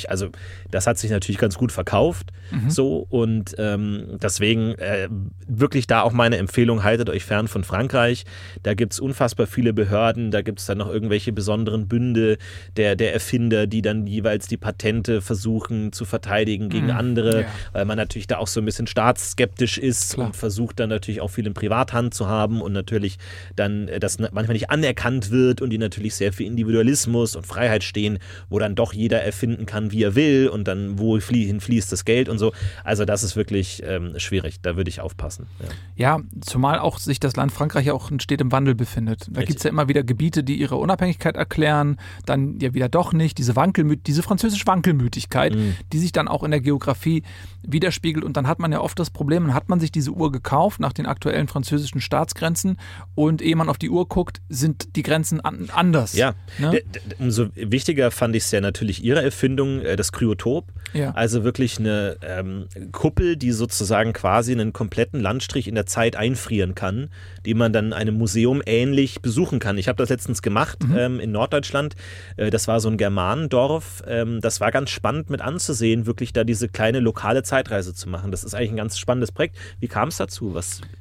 hat sich natürlich ganz gut verkauft. So und deswegen wirklich da auch meine Empfehlung, haltet euch fern von Frankreich. Da gibt es unfassbar viele Behörden, da gibt es dann noch irgendwelche besonderen Bünde der Erfinder, die dann jeweils die Patente versuchen zu verteidigen gegen andere, weil man natürlich da auch so ein bisschen staatsskeptisch ist und versucht dann natürlich auch viel in Privathand zu haben und natürlich dann das manchmal nicht anerkannt wird und die natürlich sehr für Individualismus und Freiheit stehen, wo dann doch jeder erfinden kann, wie er will und dann wohin fließt das Geld und so. Also das ist wirklich schwierig, da würde ich aufpassen. Ja, zumal auch sich das Land Frankreich ja auch steht im Wandel befindet. Da gibt es ja immer wieder Gebiete, die ihre Unabhängigkeit erklären, dann ja wieder doch nicht, diese französische Wankelmütigkeit, die sich dann auch in der Geografie widerspiegelt und dann hat man ja oft das Problem, dann hat man sich diese Uhr gekauft nach den aktuellen französischen Staatsgrenzen und ehe man auf die Uhr guckt, sind die Grenzen anders. Ja, ne? Umso wichtiger fand ich es ja natürlich ihre Erfindung, das Kryotop, also wirklich eine Kuppel, die sozusagen quasi einen kompletten Landstrich in der Zeit einfrieren kann, die man dann einem Museum ähnlich besuchen kann. Ich habe das letztens gemacht in Norddeutschland, das war so ein Germanendorf, das war ganz spannend mit anzusehen, wirklich da diese kleine lokale Zeitreise zu machen. Das ist eigentlich ein ganz spannendes Projekt. Wie kam es dazu?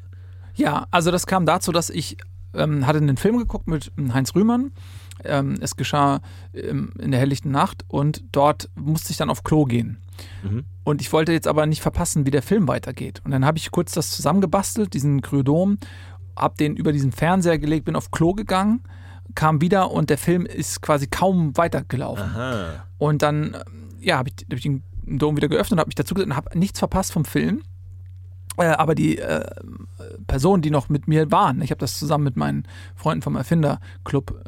Ja, also das kam dazu, dass ich hatte einen Film geguckt mit Heinz Rühmann. Es geschah in der helllichten Nacht und dort musste ich dann auf Klo gehen. Und ich wollte jetzt aber nicht verpassen, wie der Film weitergeht. Und dann habe ich kurz das zusammengebastelt, diesen Kryodom, habe den über diesen Fernseher gelegt, bin auf Klo gegangen, kam wieder und der Film ist quasi kaum weitergelaufen. Aha. Und dann habe ich den Dom wieder geöffnet, habe mich dazu gesetzt und habe nichts verpasst vom Film. Aber die Personen, die noch mit mir waren, ich habe das zusammen mit meinen Freunden vom Erfinderclub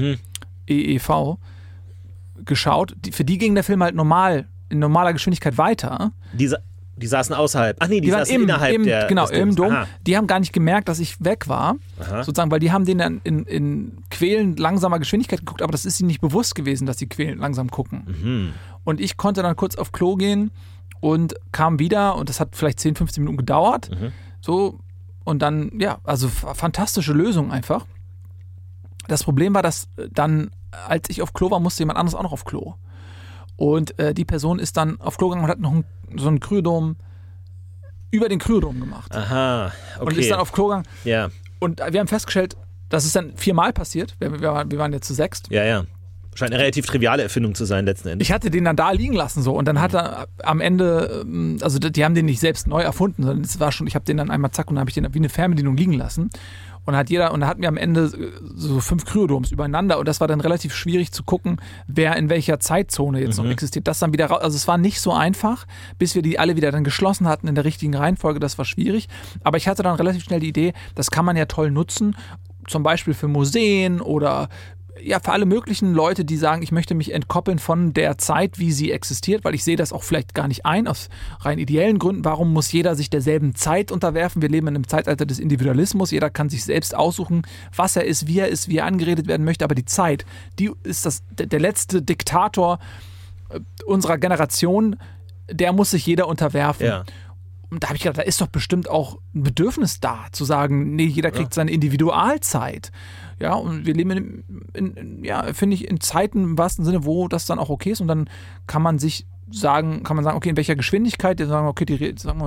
EEV geschaut, für die ging der Film halt in normaler Geschwindigkeit weiter. Die saßen außerhalb. Ach nee, die saßen innerhalb der... Genau, im Dom. Aha. Die haben gar nicht gemerkt, dass ich weg war, sozusagen, weil die haben den dann in quälend langsamer Geschwindigkeit geguckt, aber das ist ihnen nicht bewusst gewesen, dass sie quälend langsam gucken. Und ich konnte dann kurz auf Klo gehen und kam wieder und das hat vielleicht 10, 15 Minuten gedauert. So, und dann, also fantastische Lösung einfach. Das Problem war, dass dann, als ich auf Klo war, musste jemand anderes auch noch auf Klo. Und die Person ist dann auf Klo gegangen und hat noch so einen Kryodom über den Kryodom gemacht. Aha, okay. Und ist dann auf Klo gegangen. Ja. Und wir haben festgestellt, das ist dann 4-mal passiert. Wir waren jetzt zu 6. Ja. Scheint eine relativ triviale Erfindung zu sein, letzten Endes. Ich hatte den dann da liegen lassen so und dann hat er am Ende, also die haben den nicht selbst neu erfunden, sondern es war schon, ich habe den dann einmal zack und dann habe ich den wie eine Fernbedienung liegen lassen. Und da hatten wir am Ende so 5 Kryodoms übereinander und das war dann relativ schwierig zu gucken, wer in welcher Zeitzone jetzt noch existiert. Das dann wieder raus. Also es war nicht so einfach, bis wir die alle wieder dann geschlossen hatten in der richtigen Reihenfolge, das war schwierig. Aber ich hatte dann relativ schnell die Idee, das kann man ja toll nutzen, zum Beispiel für Museen oder für alle möglichen Leute, die sagen, ich möchte mich entkoppeln von der Zeit, wie sie existiert, weil ich sehe das auch vielleicht gar nicht ein, aus rein ideellen Gründen. Warum muss jeder sich derselben Zeit unterwerfen? Wir leben in einem Zeitalter des Individualismus. Jeder kann sich selbst aussuchen, was er ist, wie er angeredet werden möchte. Aber die Zeit, die ist der letzte Diktator unserer Generation, der muss sich jeder unterwerfen. Ja. Und da habe ich gedacht, da ist doch bestimmt auch ein Bedürfnis da, zu sagen, nee, jeder kriegt seine Individualzeit. Ja, und wir leben finde ich, in Zeiten im wahrsten Sinne, wo das dann auch okay ist. Und dann kann man sagen, okay, in welcher Geschwindigkeit, sagen wir, okay, die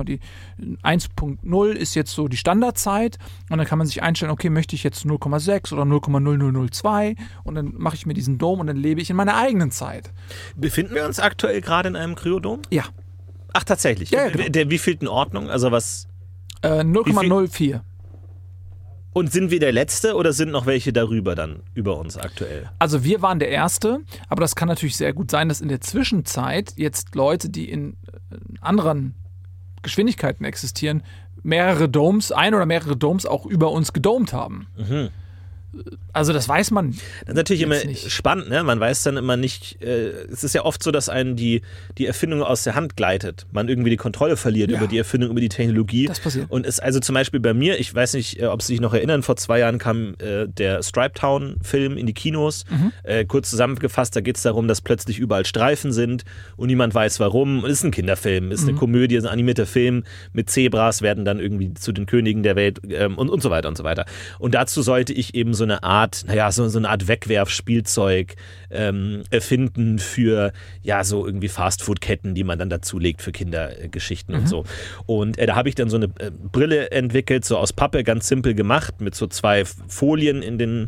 1.0 ist jetzt so die Standardzeit. Und dann kann man sich einstellen, okay, möchte ich jetzt 0,6 oder 0,0002 und dann mache ich mir diesen Dom und dann lebe ich in meiner eigenen Zeit. Befinden wir uns aktuell gerade in einem Kryodom? Ja. Ach, tatsächlich? Ja, genau. Der wievielten Ordnung? Also was? 0,04. Und sind wir der Letzte oder sind noch welche darüber dann über uns aktuell? Also wir waren der Erste, aber das kann natürlich sehr gut sein, dass in der Zwischenzeit jetzt Leute, die in anderen Geschwindigkeiten existieren, ein oder mehrere Domes auch über uns gedomt haben. Mhm. Also das weiß man. Das ist natürlich immer nicht. spannend, ne? Man weiß dann immer nicht, es ist ja oft so, dass einen die Erfindung aus der Hand gleitet. Man irgendwie die Kontrolle verliert über die Erfindung, über die Technologie. Das passiert. Und es also zum Beispiel bei mir, ich weiß nicht, ob Sie sich noch erinnern, vor 2 Jahren kam der Stripetown-Film in die Kinos. Kurz zusammengefasst, da geht es darum, dass plötzlich überall Streifen sind und niemand weiß warum. Und es ist ein Kinderfilm, es ist eine Komödie, es ist ein animierter Film mit Zebras, werden dann irgendwie zu den Königen der Welt und so weiter und so weiter. Und dazu sollte ich eben so eine Art, so eine Art Wegwerfspielzeug erfinden für so irgendwie Fastfood-Ketten, die man dann dazulegt für Kindergeschichten und so. Und da habe ich dann so eine Brille entwickelt, so aus Pappe, ganz simpel gemacht, mit so 2 Folien in den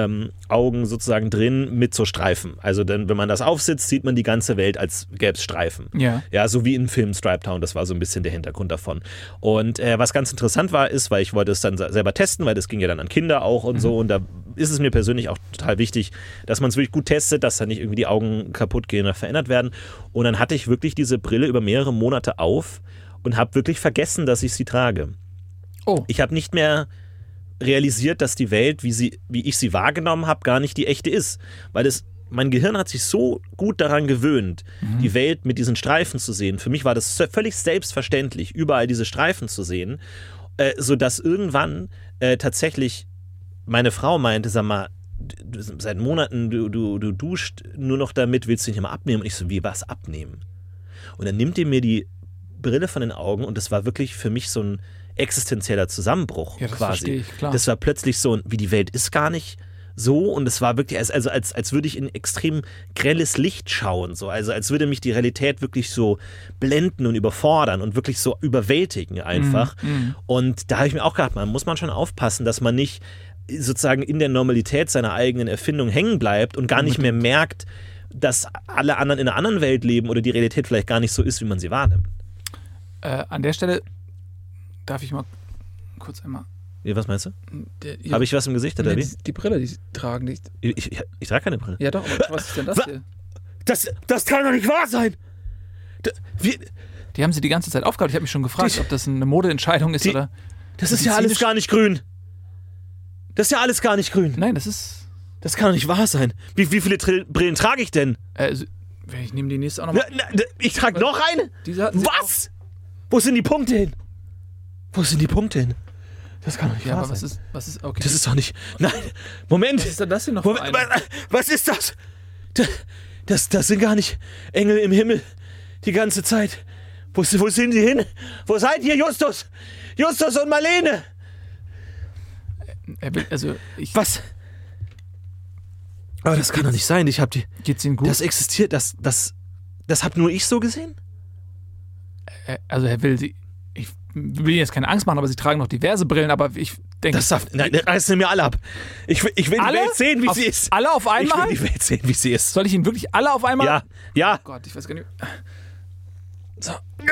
Augen sozusagen drin, mit so Streifen. Also dann, wenn man das aufsitzt, sieht man die ganze Welt, als gäbe es Streifen. Ja, so wie im Film Stripetown, das war so ein bisschen der Hintergrund davon. Und was ganz interessant war, ist, weil ich wollte es dann selber testen, weil das ging ja dann an Kinder auch und so, und da ist es mir persönlich auch total wichtig, dass man es wirklich gut testet, dass da nicht irgendwie die Augen kaputt gehen oder verändert werden. Und dann hatte ich wirklich diese Brille über mehrere Monate auf und habe wirklich vergessen, dass ich sie trage. Oh. Ich habe nicht mehr realisiert, dass die Welt, wie ich sie wahrgenommen habe, gar nicht die echte ist. Weil mein Gehirn hat sich so gut daran gewöhnt, die Welt mit diesen Streifen zu sehen. Für mich war das völlig selbstverständlich, überall diese Streifen zu sehen, sodass irgendwann tatsächlich meine Frau meinte, sag mal, seit Monaten, du duscht nur noch damit, willst du nicht mal abnehmen? Und ich so, wie, was abnehmen? Und dann nimmt ihr mir die Brille von den Augen und das war wirklich für mich so ein existenzieller Zusammenbruch Ja, das quasi. verstehe ich, klar. Das war plötzlich so, wie die Welt ist gar nicht so, und es war wirklich, als würde ich in extrem grelles Licht schauen, so. Also als würde mich die Realität wirklich so blenden und überfordern und wirklich so überwältigen einfach. Und da habe ich mir auch gedacht, muss man schon aufpassen, dass man nicht sozusagen in der Normalität seiner eigenen Erfindung hängen bleibt und gar nicht mehr merkt, dass alle anderen in einer anderen Welt leben oder die Realität vielleicht gar nicht so ist, wie man sie wahrnimmt. An der Stelle darf ich mal kurz einmal. Was meinst du? Habe ich was im Gesicht oder wie? Die Brille, die sie tragen. Ich trage keine Brille. Ja doch, aber was ist denn das hier? Das kann doch nicht wahr sein! Die haben sie die ganze Zeit aufgehabt. Ich habe mich schon gefragt, ob das eine Modeentscheidung ist oder. Das ist ja alles gar nicht grün. Das ist ja alles gar nicht grün. Nein, das ist. Das kann doch nicht wahr sein. Wie viele Brillen trage ich denn? Ich nehme die nächste auch nochmal. Ich trage noch eine? Was? Wo sind die Punkte hin? Das kann doch nicht wahr sein. Was ist, okay. Das ist doch nicht. Nein, Moment. Was ist denn das hier noch? Was ist das? Das sind gar nicht Engel im Himmel die ganze Zeit. Wo sind sie hin? Wo seid ihr, Justus? Justus und Marlene? Was? Aber das kann doch nicht sein. Geht's Ihnen gut? Das existiert. Das hab nur ich so gesehen? Also Herr Will, ich will Ihnen jetzt keine Angst machen, aber Sie tragen noch diverse Brillen, aber ich denke... Nein, reißen mir alle ab. Ich will die Welt sehen, wie sie ist. Alle auf einmal? Ich will die Welt sehen, wie sie ist. Soll ich Ihnen wirklich alle auf einmal? Ja. Oh Gott, ich weiß gar nicht... So.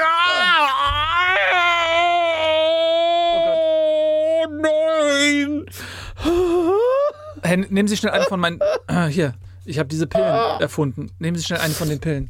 Oh nein! Hey, nehmen Sie schnell eine von meinen... hier, ich habe diese Pillen erfunden. Nehmen Sie schnell eine von den Pillen.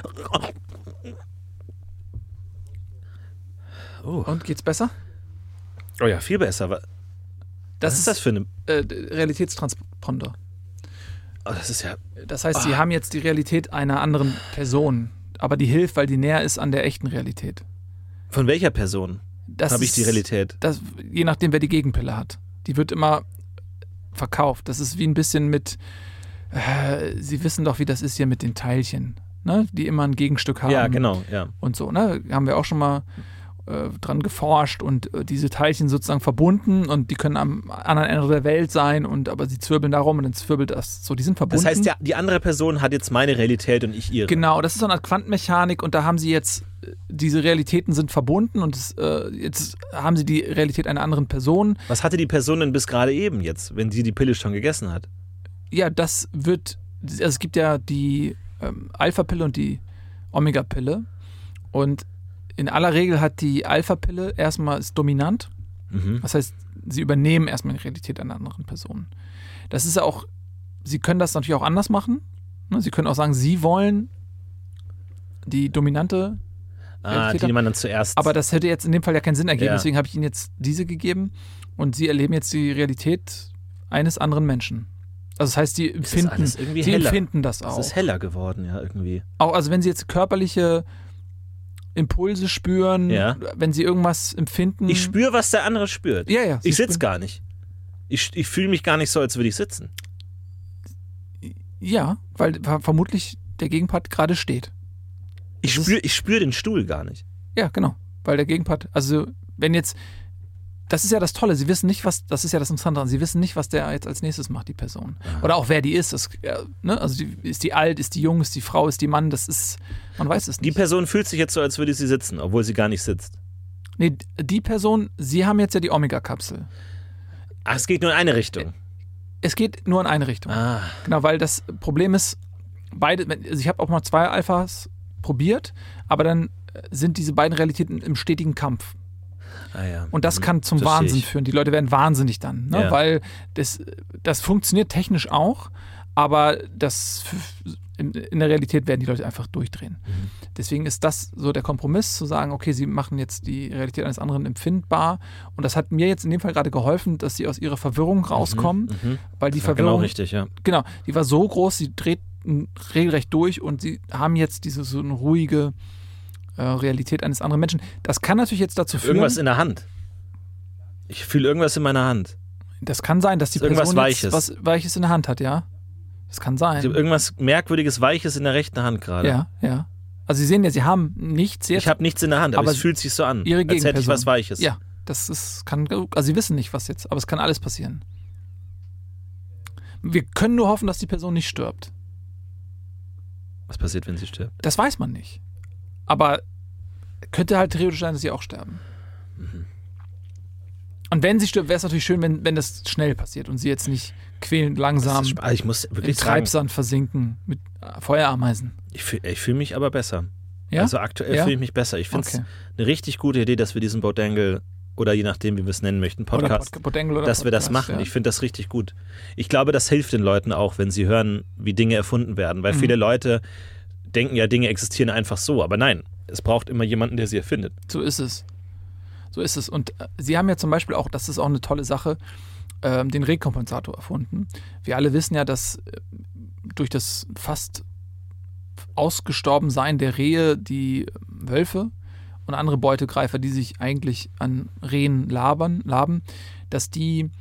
Oh. Und, geht's besser? Oh ja, viel besser. Was ist das für eine... Realitätstransponder. Oh, das ist ja... Das heißt, Sie haben jetzt die Realität einer anderen Person, aber die hilft, weil die näher ist an der echten Realität. Von welcher Person habe ich die Realität? Je nachdem, wer die Gegenpille hat. Die wird immer verkauft. Das ist wie ein bisschen mit... Sie wissen doch, wie das ist hier mit den Teilchen, ne? Die immer ein Gegenstück haben. Ja, genau, ja. Und so, ne? Haben wir auch schon mal dran geforscht und diese Teilchen sozusagen verbunden und die können am anderen Ende der Welt sein, aber sie zwirbeln darum und dann zwirbelt das so. Die sind verbunden. Das heißt, die andere Person hat jetzt meine Realität und ich ihre. Genau, das ist so eine Art Quantenmechanik und da haben sie jetzt, diese Realitäten sind verbunden und jetzt haben sie die Realität einer anderen Person. Was hatte die Person denn bis gerade eben jetzt, wenn sie die Pille schon gegessen hat? Ja, also es gibt ja die Alpha-Pille und die Omega-Pille und in aller Regel hat die Alpha-Pille erstmal ist dominant Das heißt, sie übernehmen erstmal die Realität einer anderen Person. Das ist ja auch, sie können das natürlich auch anders machen. Ne? Sie können auch sagen, sie wollen die dominante Realität die man dann zuerst... Aber das hätte jetzt in dem Fall ja keinen Sinn ergeben, deswegen habe ich ihnen jetzt diese gegeben und sie erleben jetzt die Realität eines anderen Menschen. Also das heißt, sie empfinden das auch. Es ist heller geworden, ja, irgendwie. Auch, also wenn sie jetzt körperliche Impulse spüren, wenn sie irgendwas empfinden. Ich spüre, was der andere spürt. Ja. Ich sitze gar nicht. Ich fühle mich gar nicht so, als würde ich sitzen. Ja, weil vermutlich der Gegenpart gerade steht. Ich spüre den Stuhl gar nicht. Ja, genau. Weil der Gegenpart, also wenn jetzt, das ist ja das Tolle, sie wissen nicht, das ist ja das Interessante daran, sie wissen nicht, was der jetzt als nächstes macht, die Person. Aha. Oder auch wer die ist. Also ist die alt, ist die jung, ist die Frau, ist die Mann, man weiß es nicht. Die Person fühlt sich jetzt so, als würde sie sitzen, obwohl sie gar nicht sitzt. Nee, die Person, sie haben jetzt ja die Omega-Kapsel. Ach, es geht nur in eine Richtung. Es geht nur in eine Richtung. Genau, weil das Problem ist, ich habe auch mal 2 Alphas probiert, aber dann sind diese beiden Realitäten im stetigen Kampf. Und das kann zum Wahnsinn führen. Die Leute werden wahnsinnig dann, ne? Weil das funktioniert technisch auch, aber in der Realität werden die Leute einfach durchdrehen. Deswegen ist das so der Kompromiss, zu sagen, okay, sie machen jetzt die Realität eines anderen empfindbar und das hat mir jetzt in dem Fall gerade geholfen, dass sie aus ihrer Verwirrung rauskommen, weil die Verwirrung, genau richtig, ja. Genau, die war so groß, sie dreht regelrecht durch und sie haben jetzt so eine ruhige Realität eines anderen Menschen. Das kann natürlich jetzt dazu führen... Irgendwas in der Hand. Ich fühle irgendwas in meiner Hand. Das kann sein, dass die Person jetzt was Weiches in der Hand hat, ja. Das kann sein. Irgendwas Merkwürdiges, Weiches in der rechten Hand gerade. Ja. Also Sie sehen ja, Sie haben nichts jetzt. Ich habe nichts in der Hand, aber es fühlt sich so an, Ihre als hätte ich was Weiches. Ja, also Sie wissen nicht, was jetzt, aber es kann alles passieren. Wir können nur hoffen, dass die Person nicht stirbt. Was passiert, wenn sie stirbt? Das weiß man nicht. Aber könnte halt theoretisch sein, dass sie auch sterben. Und wenn sie stirbt, wäre es natürlich schön, wenn das schnell passiert und sie jetzt nicht quälend langsam ich muss wirklich im Treibsand versinken mit Feuerameisen. Ich fühle mich aber besser. Ja? Also aktuell fühle ich mich besser. Ich finde es eine richtig gute Idee, dass wir diesen Bodangle oder je nachdem, wie wir es nennen möchten, Podcast, dass wir das machen. Ja. Ich finde das richtig gut. Ich glaube, das hilft den Leuten auch, wenn sie hören, wie Dinge erfunden werden. Weil viele Leute denken ja, Dinge existieren einfach so. Aber nein, es braucht immer jemanden, der sie erfindet. So ist es. Und sie haben ja zum Beispiel auch, das ist auch eine tolle Sache, den Rekompensator erfunden. Wir alle wissen ja, dass durch das fast Ausgestorbensein der Rehe die Wölfe und andere Beutegreifer, die sich eigentlich an Rehen laben, dass die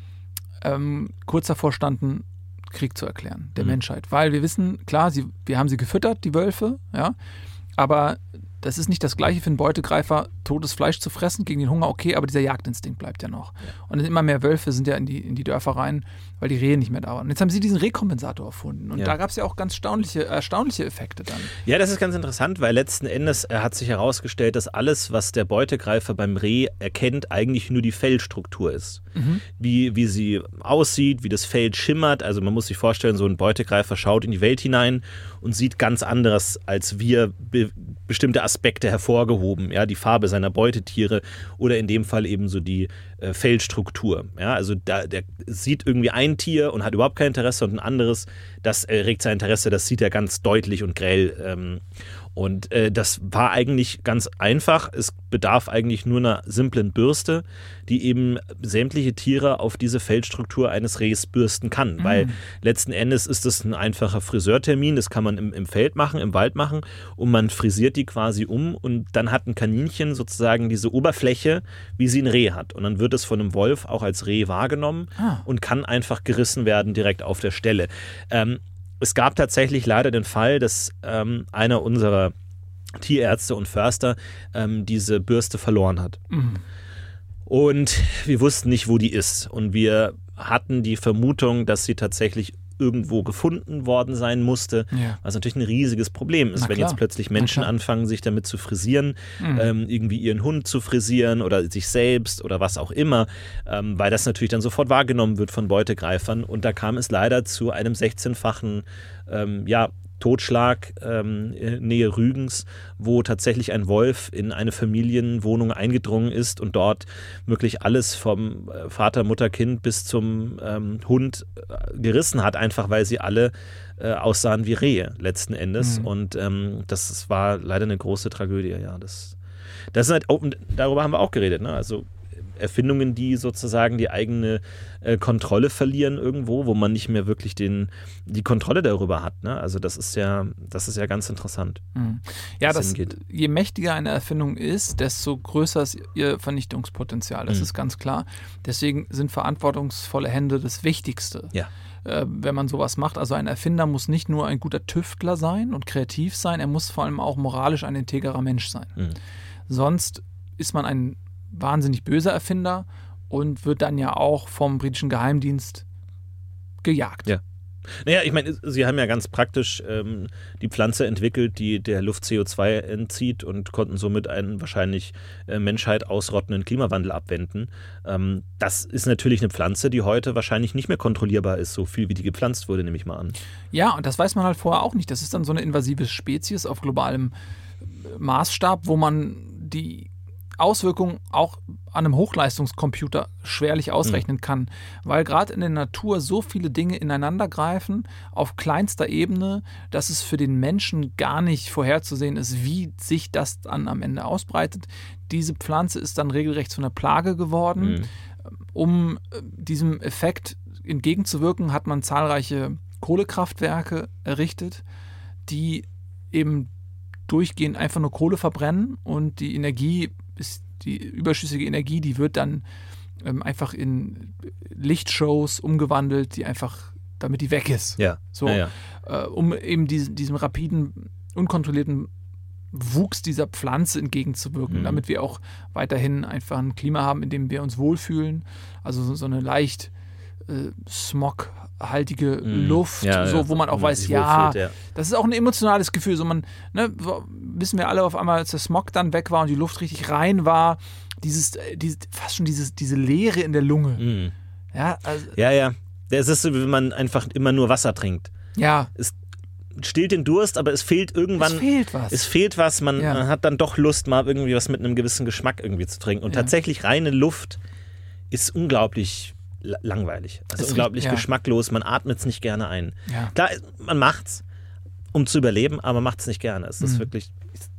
kurz davor standen, Krieg zu erklären, der Menschheit. Weil wir wissen, klar, wir haben sie gefüttert, die Wölfe, ja, aber das ist nicht das Gleiche für einen Beutegreifer, totes Fleisch zu fressen gegen den Hunger, okay, aber dieser Jagdinstinkt bleibt ja noch. Ja. Und immer mehr Wölfe sind ja in die Dörfer rein, weil die Rehe nicht mehr da waren. Und jetzt haben sie diesen Rekompensator erfunden. Und da gab es ja auch ganz erstaunliche Effekte dann. Ja, das ist ganz interessant, weil letzten Endes hat sich herausgestellt, dass alles, was der Beutegreifer beim Reh erkennt, eigentlich nur die Fellstruktur ist. Wie sie aussieht, wie das Fell schimmert. Also man muss sich vorstellen, so ein Beutegreifer schaut in die Welt hinein und sieht ganz anderes, als wir bestimmte Aspekte hervorgehoben. Ja, die Farbe seiner Beutetiere oder in dem Fall eben so die Fellstruktur. Ja, also der sieht irgendwie ein Tier und hat überhaupt kein Interesse und ein anderes, das regt sein Interesse, das sieht er ganz deutlich und grell. Und das war eigentlich ganz einfach. Es bedarf eigentlich nur einer simplen Bürste, die eben sämtliche Tiere auf diese Fellstruktur eines Rehs bürsten kann. Weil letzten Endes ist das ein einfacher Friseurtermin. Das kann man im Feld machen, im Wald machen. Und man frisiert die quasi um. Und dann hat ein Kaninchen sozusagen diese Oberfläche, wie sie ein Reh hat. Und dann wird es von einem Wolf auch als Reh wahrgenommen und kann einfach gerissen werden direkt auf der Stelle. Es gab tatsächlich leider den Fall, dass einer unserer Tierärzte und Förster diese Bürste verloren hat. Und wir wussten nicht, wo die ist. Und wir hatten die Vermutung, dass sie tatsächlich irgendwo gefunden worden sein musste, was natürlich ein riesiges Problem ist, wenn jetzt plötzlich Menschen anfangen, sich damit zu frisieren, irgendwie ihren Hund zu frisieren oder sich selbst oder was auch immer, weil das natürlich dann sofort wahrgenommen wird von Beutegreifern. Und da kam es leider zu einem 16-fachen Totschlag Nähe Rügens, wo tatsächlich ein Wolf in eine Familienwohnung eingedrungen ist und dort wirklich alles vom Vater, Mutter, Kind bis zum Hund gerissen hat, einfach weil sie alle aussahen wie Rehe letzten Endes. Und das war leider eine große Tragödie, ja. Das ist halt, darüber haben wir auch geredet, ne? Also Erfindungen, die sozusagen die eigene Kontrolle verlieren irgendwo, wo man nicht mehr wirklich die Kontrolle darüber hat. Ne? Also das ist ja ganz interessant. Ja, je mächtiger eine Erfindung ist, desto größer ist ihr Vernichtungspotenzial. Das ist ganz klar. Deswegen sind verantwortungsvolle Hände das Wichtigste. Ja. Wenn man sowas macht. Also ein Erfinder muss nicht nur ein guter Tüftler sein und kreativ sein, er muss vor allem auch moralisch ein integerer Mensch sein. Sonst ist man ein wahnsinnig böser Erfinder und wird dann ja auch vom britischen Geheimdienst gejagt. Ja. Naja, ich meine, sie haben ja ganz praktisch die Pflanze entwickelt, die der Luft CO2 entzieht und konnten somit einen wahrscheinlich Menschheit ausrottenden Klimawandel abwenden. Das ist natürlich eine Pflanze, die heute wahrscheinlich nicht mehr kontrollierbar ist, so viel wie die gepflanzt wurde, nehme ich mal an. Ja, und das weiß man halt vorher auch nicht. Das ist dann so eine invasive Spezies auf globalem Maßstab, wo man die Auswirkungen auch an einem Hochleistungscomputer schwerlich ausrechnen kann, weil gerade in der Natur so viele Dinge ineinander greifen auf kleinster Ebene, dass es für den Menschen gar nicht vorherzusehen ist, wie sich das dann am Ende ausbreitet. Diese Pflanze ist dann regelrecht zu einer Plage geworden. Um diesem Effekt entgegenzuwirken, hat man zahlreiche Kohlekraftwerke errichtet, die eben durchgehend einfach nur Kohle verbrennen und die Energie die überschüssige Energie, die wird dann einfach in Lichtshows umgewandelt, die einfach, damit die weg ist. Ja. So, um eben diesem rapiden, unkontrollierten Wuchs dieser Pflanze entgegenzuwirken, damit wir auch weiterhin einfach ein Klima haben, in dem wir uns wohlfühlen. Also so eine leicht smoghaltige Luft, wo man auch weiß, das ist auch ein emotionales Gefühl. So wissen wir alle auf einmal, als der Smog dann weg war und die Luft richtig rein war, fast schon diese Leere in der Lunge. Ja, also, ja. Das ist so, wie wenn man einfach immer nur Wasser trinkt. Ja. Es stillt den Durst, aber es fehlt irgendwann. Es fehlt was. Man hat dann doch Lust, mal irgendwie was mit einem gewissen Geschmack irgendwie zu trinken. Und tatsächlich reine Luft ist unglaublich langweilig. Also unglaublich geschmacklos. Man atmet es nicht gerne ein. Ja. Klar, man macht's, um zu überleben, aber man macht es nicht gerne. Es ist wirklich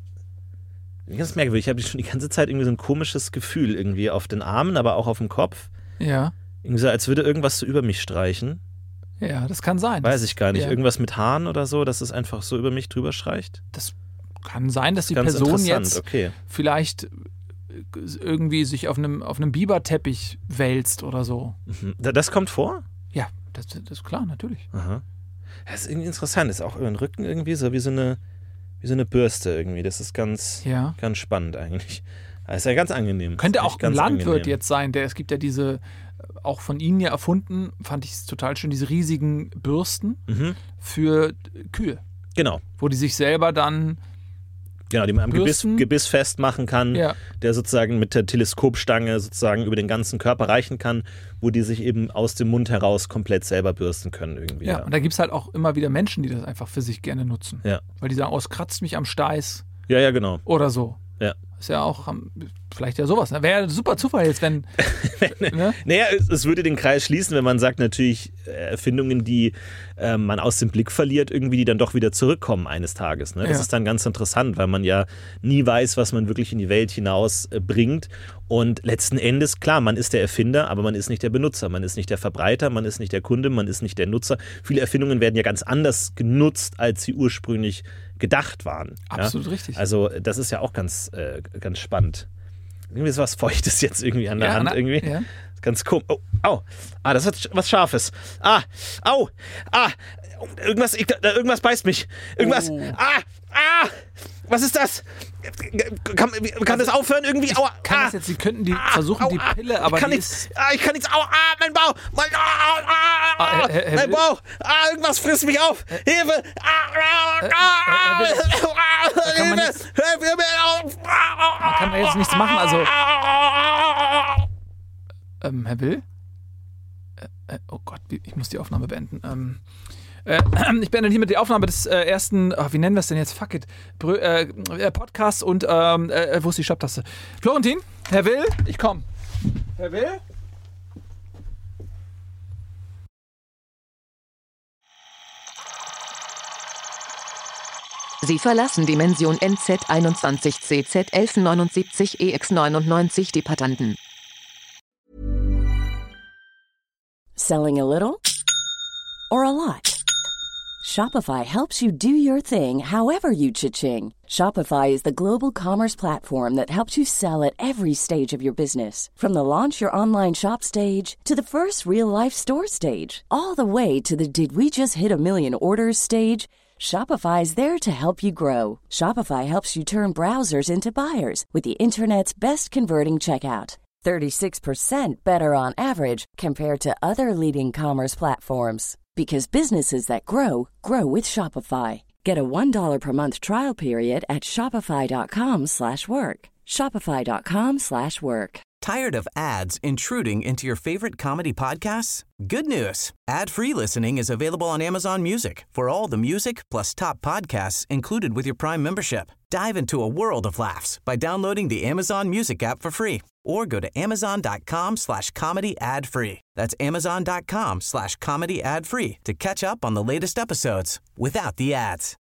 ganz merkwürdig. Ich habe schon die ganze Zeit irgendwie so ein komisches Gefühl irgendwie auf den Armen, aber auch auf dem Kopf. Ja. Irgendwie so, als würde irgendwas so über mich streichen. Ja, das kann sein. Weiß ich gar nicht. Irgendwas mit Haaren oder so, dass es einfach so über mich drüber streicht. Das kann sein, dass die Person jetzt vielleicht irgendwie sich auf einem Biberteppich wälzt oder so. Das kommt vor? Ja, das ist klar, natürlich. Aha. Das ist irgendwie interessant. Das ist auch über den Rücken irgendwie so wie so eine Bürste irgendwie. Das ist ganz spannend eigentlich. Das ist ja ganz angenehm. Könnte auch ein Landwirt jetzt sein. Es gibt ja diese, auch von Ihnen ja erfunden, fand ich es total schön, diese riesigen Bürsten für Kühe. Genau. Wo die sich selber dann die man am Gebiss festmachen kann, der sozusagen mit der Teleskopstange sozusagen über den ganzen Körper reichen kann, wo die sich eben aus dem Mund heraus komplett selber bürsten können irgendwie. Ja, und da gibt es halt auch immer wieder Menschen, die das einfach für sich gerne nutzen. Ja. Weil die sagen, es kratzt mich am Steiß. Ja, genau. Oder so. Ja. Ist ja auch vielleicht ja sowas. Ne? Wäre ja super Zufall jetzt, wenn. Ne? Naja, es würde den Kreis schließen, wenn man sagt, natürlich Erfindungen, die man aus dem Blick verliert, irgendwie, die dann doch wieder zurückkommen eines Tages. Ne? Das ist dann ganz interessant, weil man ja nie weiß, was man wirklich in die Welt hinaus bringt. Und letzten Endes, klar, man ist der Erfinder, aber man ist nicht der Benutzer. Man ist nicht der Verbreiter, man ist nicht der Kunde, man ist nicht der Nutzer. Viele Erfindungen werden ja ganz anders genutzt, als sie ursprünglich gedacht waren. Absolut richtig. Also das ist ja auch ganz spannend. Irgendwie ist was Feuchtes jetzt irgendwie an der Hand irgendwie. Ja. Ganz komisch. Oh, au. Das ist was Scharfes. Au. Irgendwas beißt mich. Irgendwas. Was ist das? Kann das aufhören irgendwie? Aua. Sie könnten versuchen, die Pille, aber ich kann nichts. Aua, mein Bauch. Mein Bauch. Irgendwas frisst mich auf. Hilfe. Hilfe mir auf. Man kann da jetzt nichts machen, also. Herr Will? Oh Gott, ich muss die Aufnahme beenden. Ich beende hiermit die Aufnahme des ersten, wie nennen wir es denn jetzt? Fuck it. Podcast und, wo ist die Stopptaste? Florentin, Herr Will, ich komm. Herr Will? Sie verlassen Dimension NZ21CZ1179EX99 die Passanten. Selling a little or a lot? Shopify helps you do your thing however you cha-ching. Shopify is the global commerce platform that helps you sell at every stage of your business. From the launch your online shop stage to the first real-life store stage, all the way to the did we just hit a million orders stage. Shopify is there to help you grow. Shopify helps you turn browsers into buyers with the internet's best converting checkout. 36% better on average compared to other leading commerce platforms. Because businesses that grow, grow with Shopify. Get a $1 per month trial period at shopify.com/work. Shopify.com/work. Tired of ads intruding into your favorite comedy podcasts? Good news. Ad-free listening is available on Amazon Music for all the music plus top podcasts included with your Prime membership. Dive into a world of laughs by downloading the Amazon Music app for free or go to amazon.com/comedy ad-free. That's amazon.com/comedy ad-free to catch up on the latest episodes without the ads.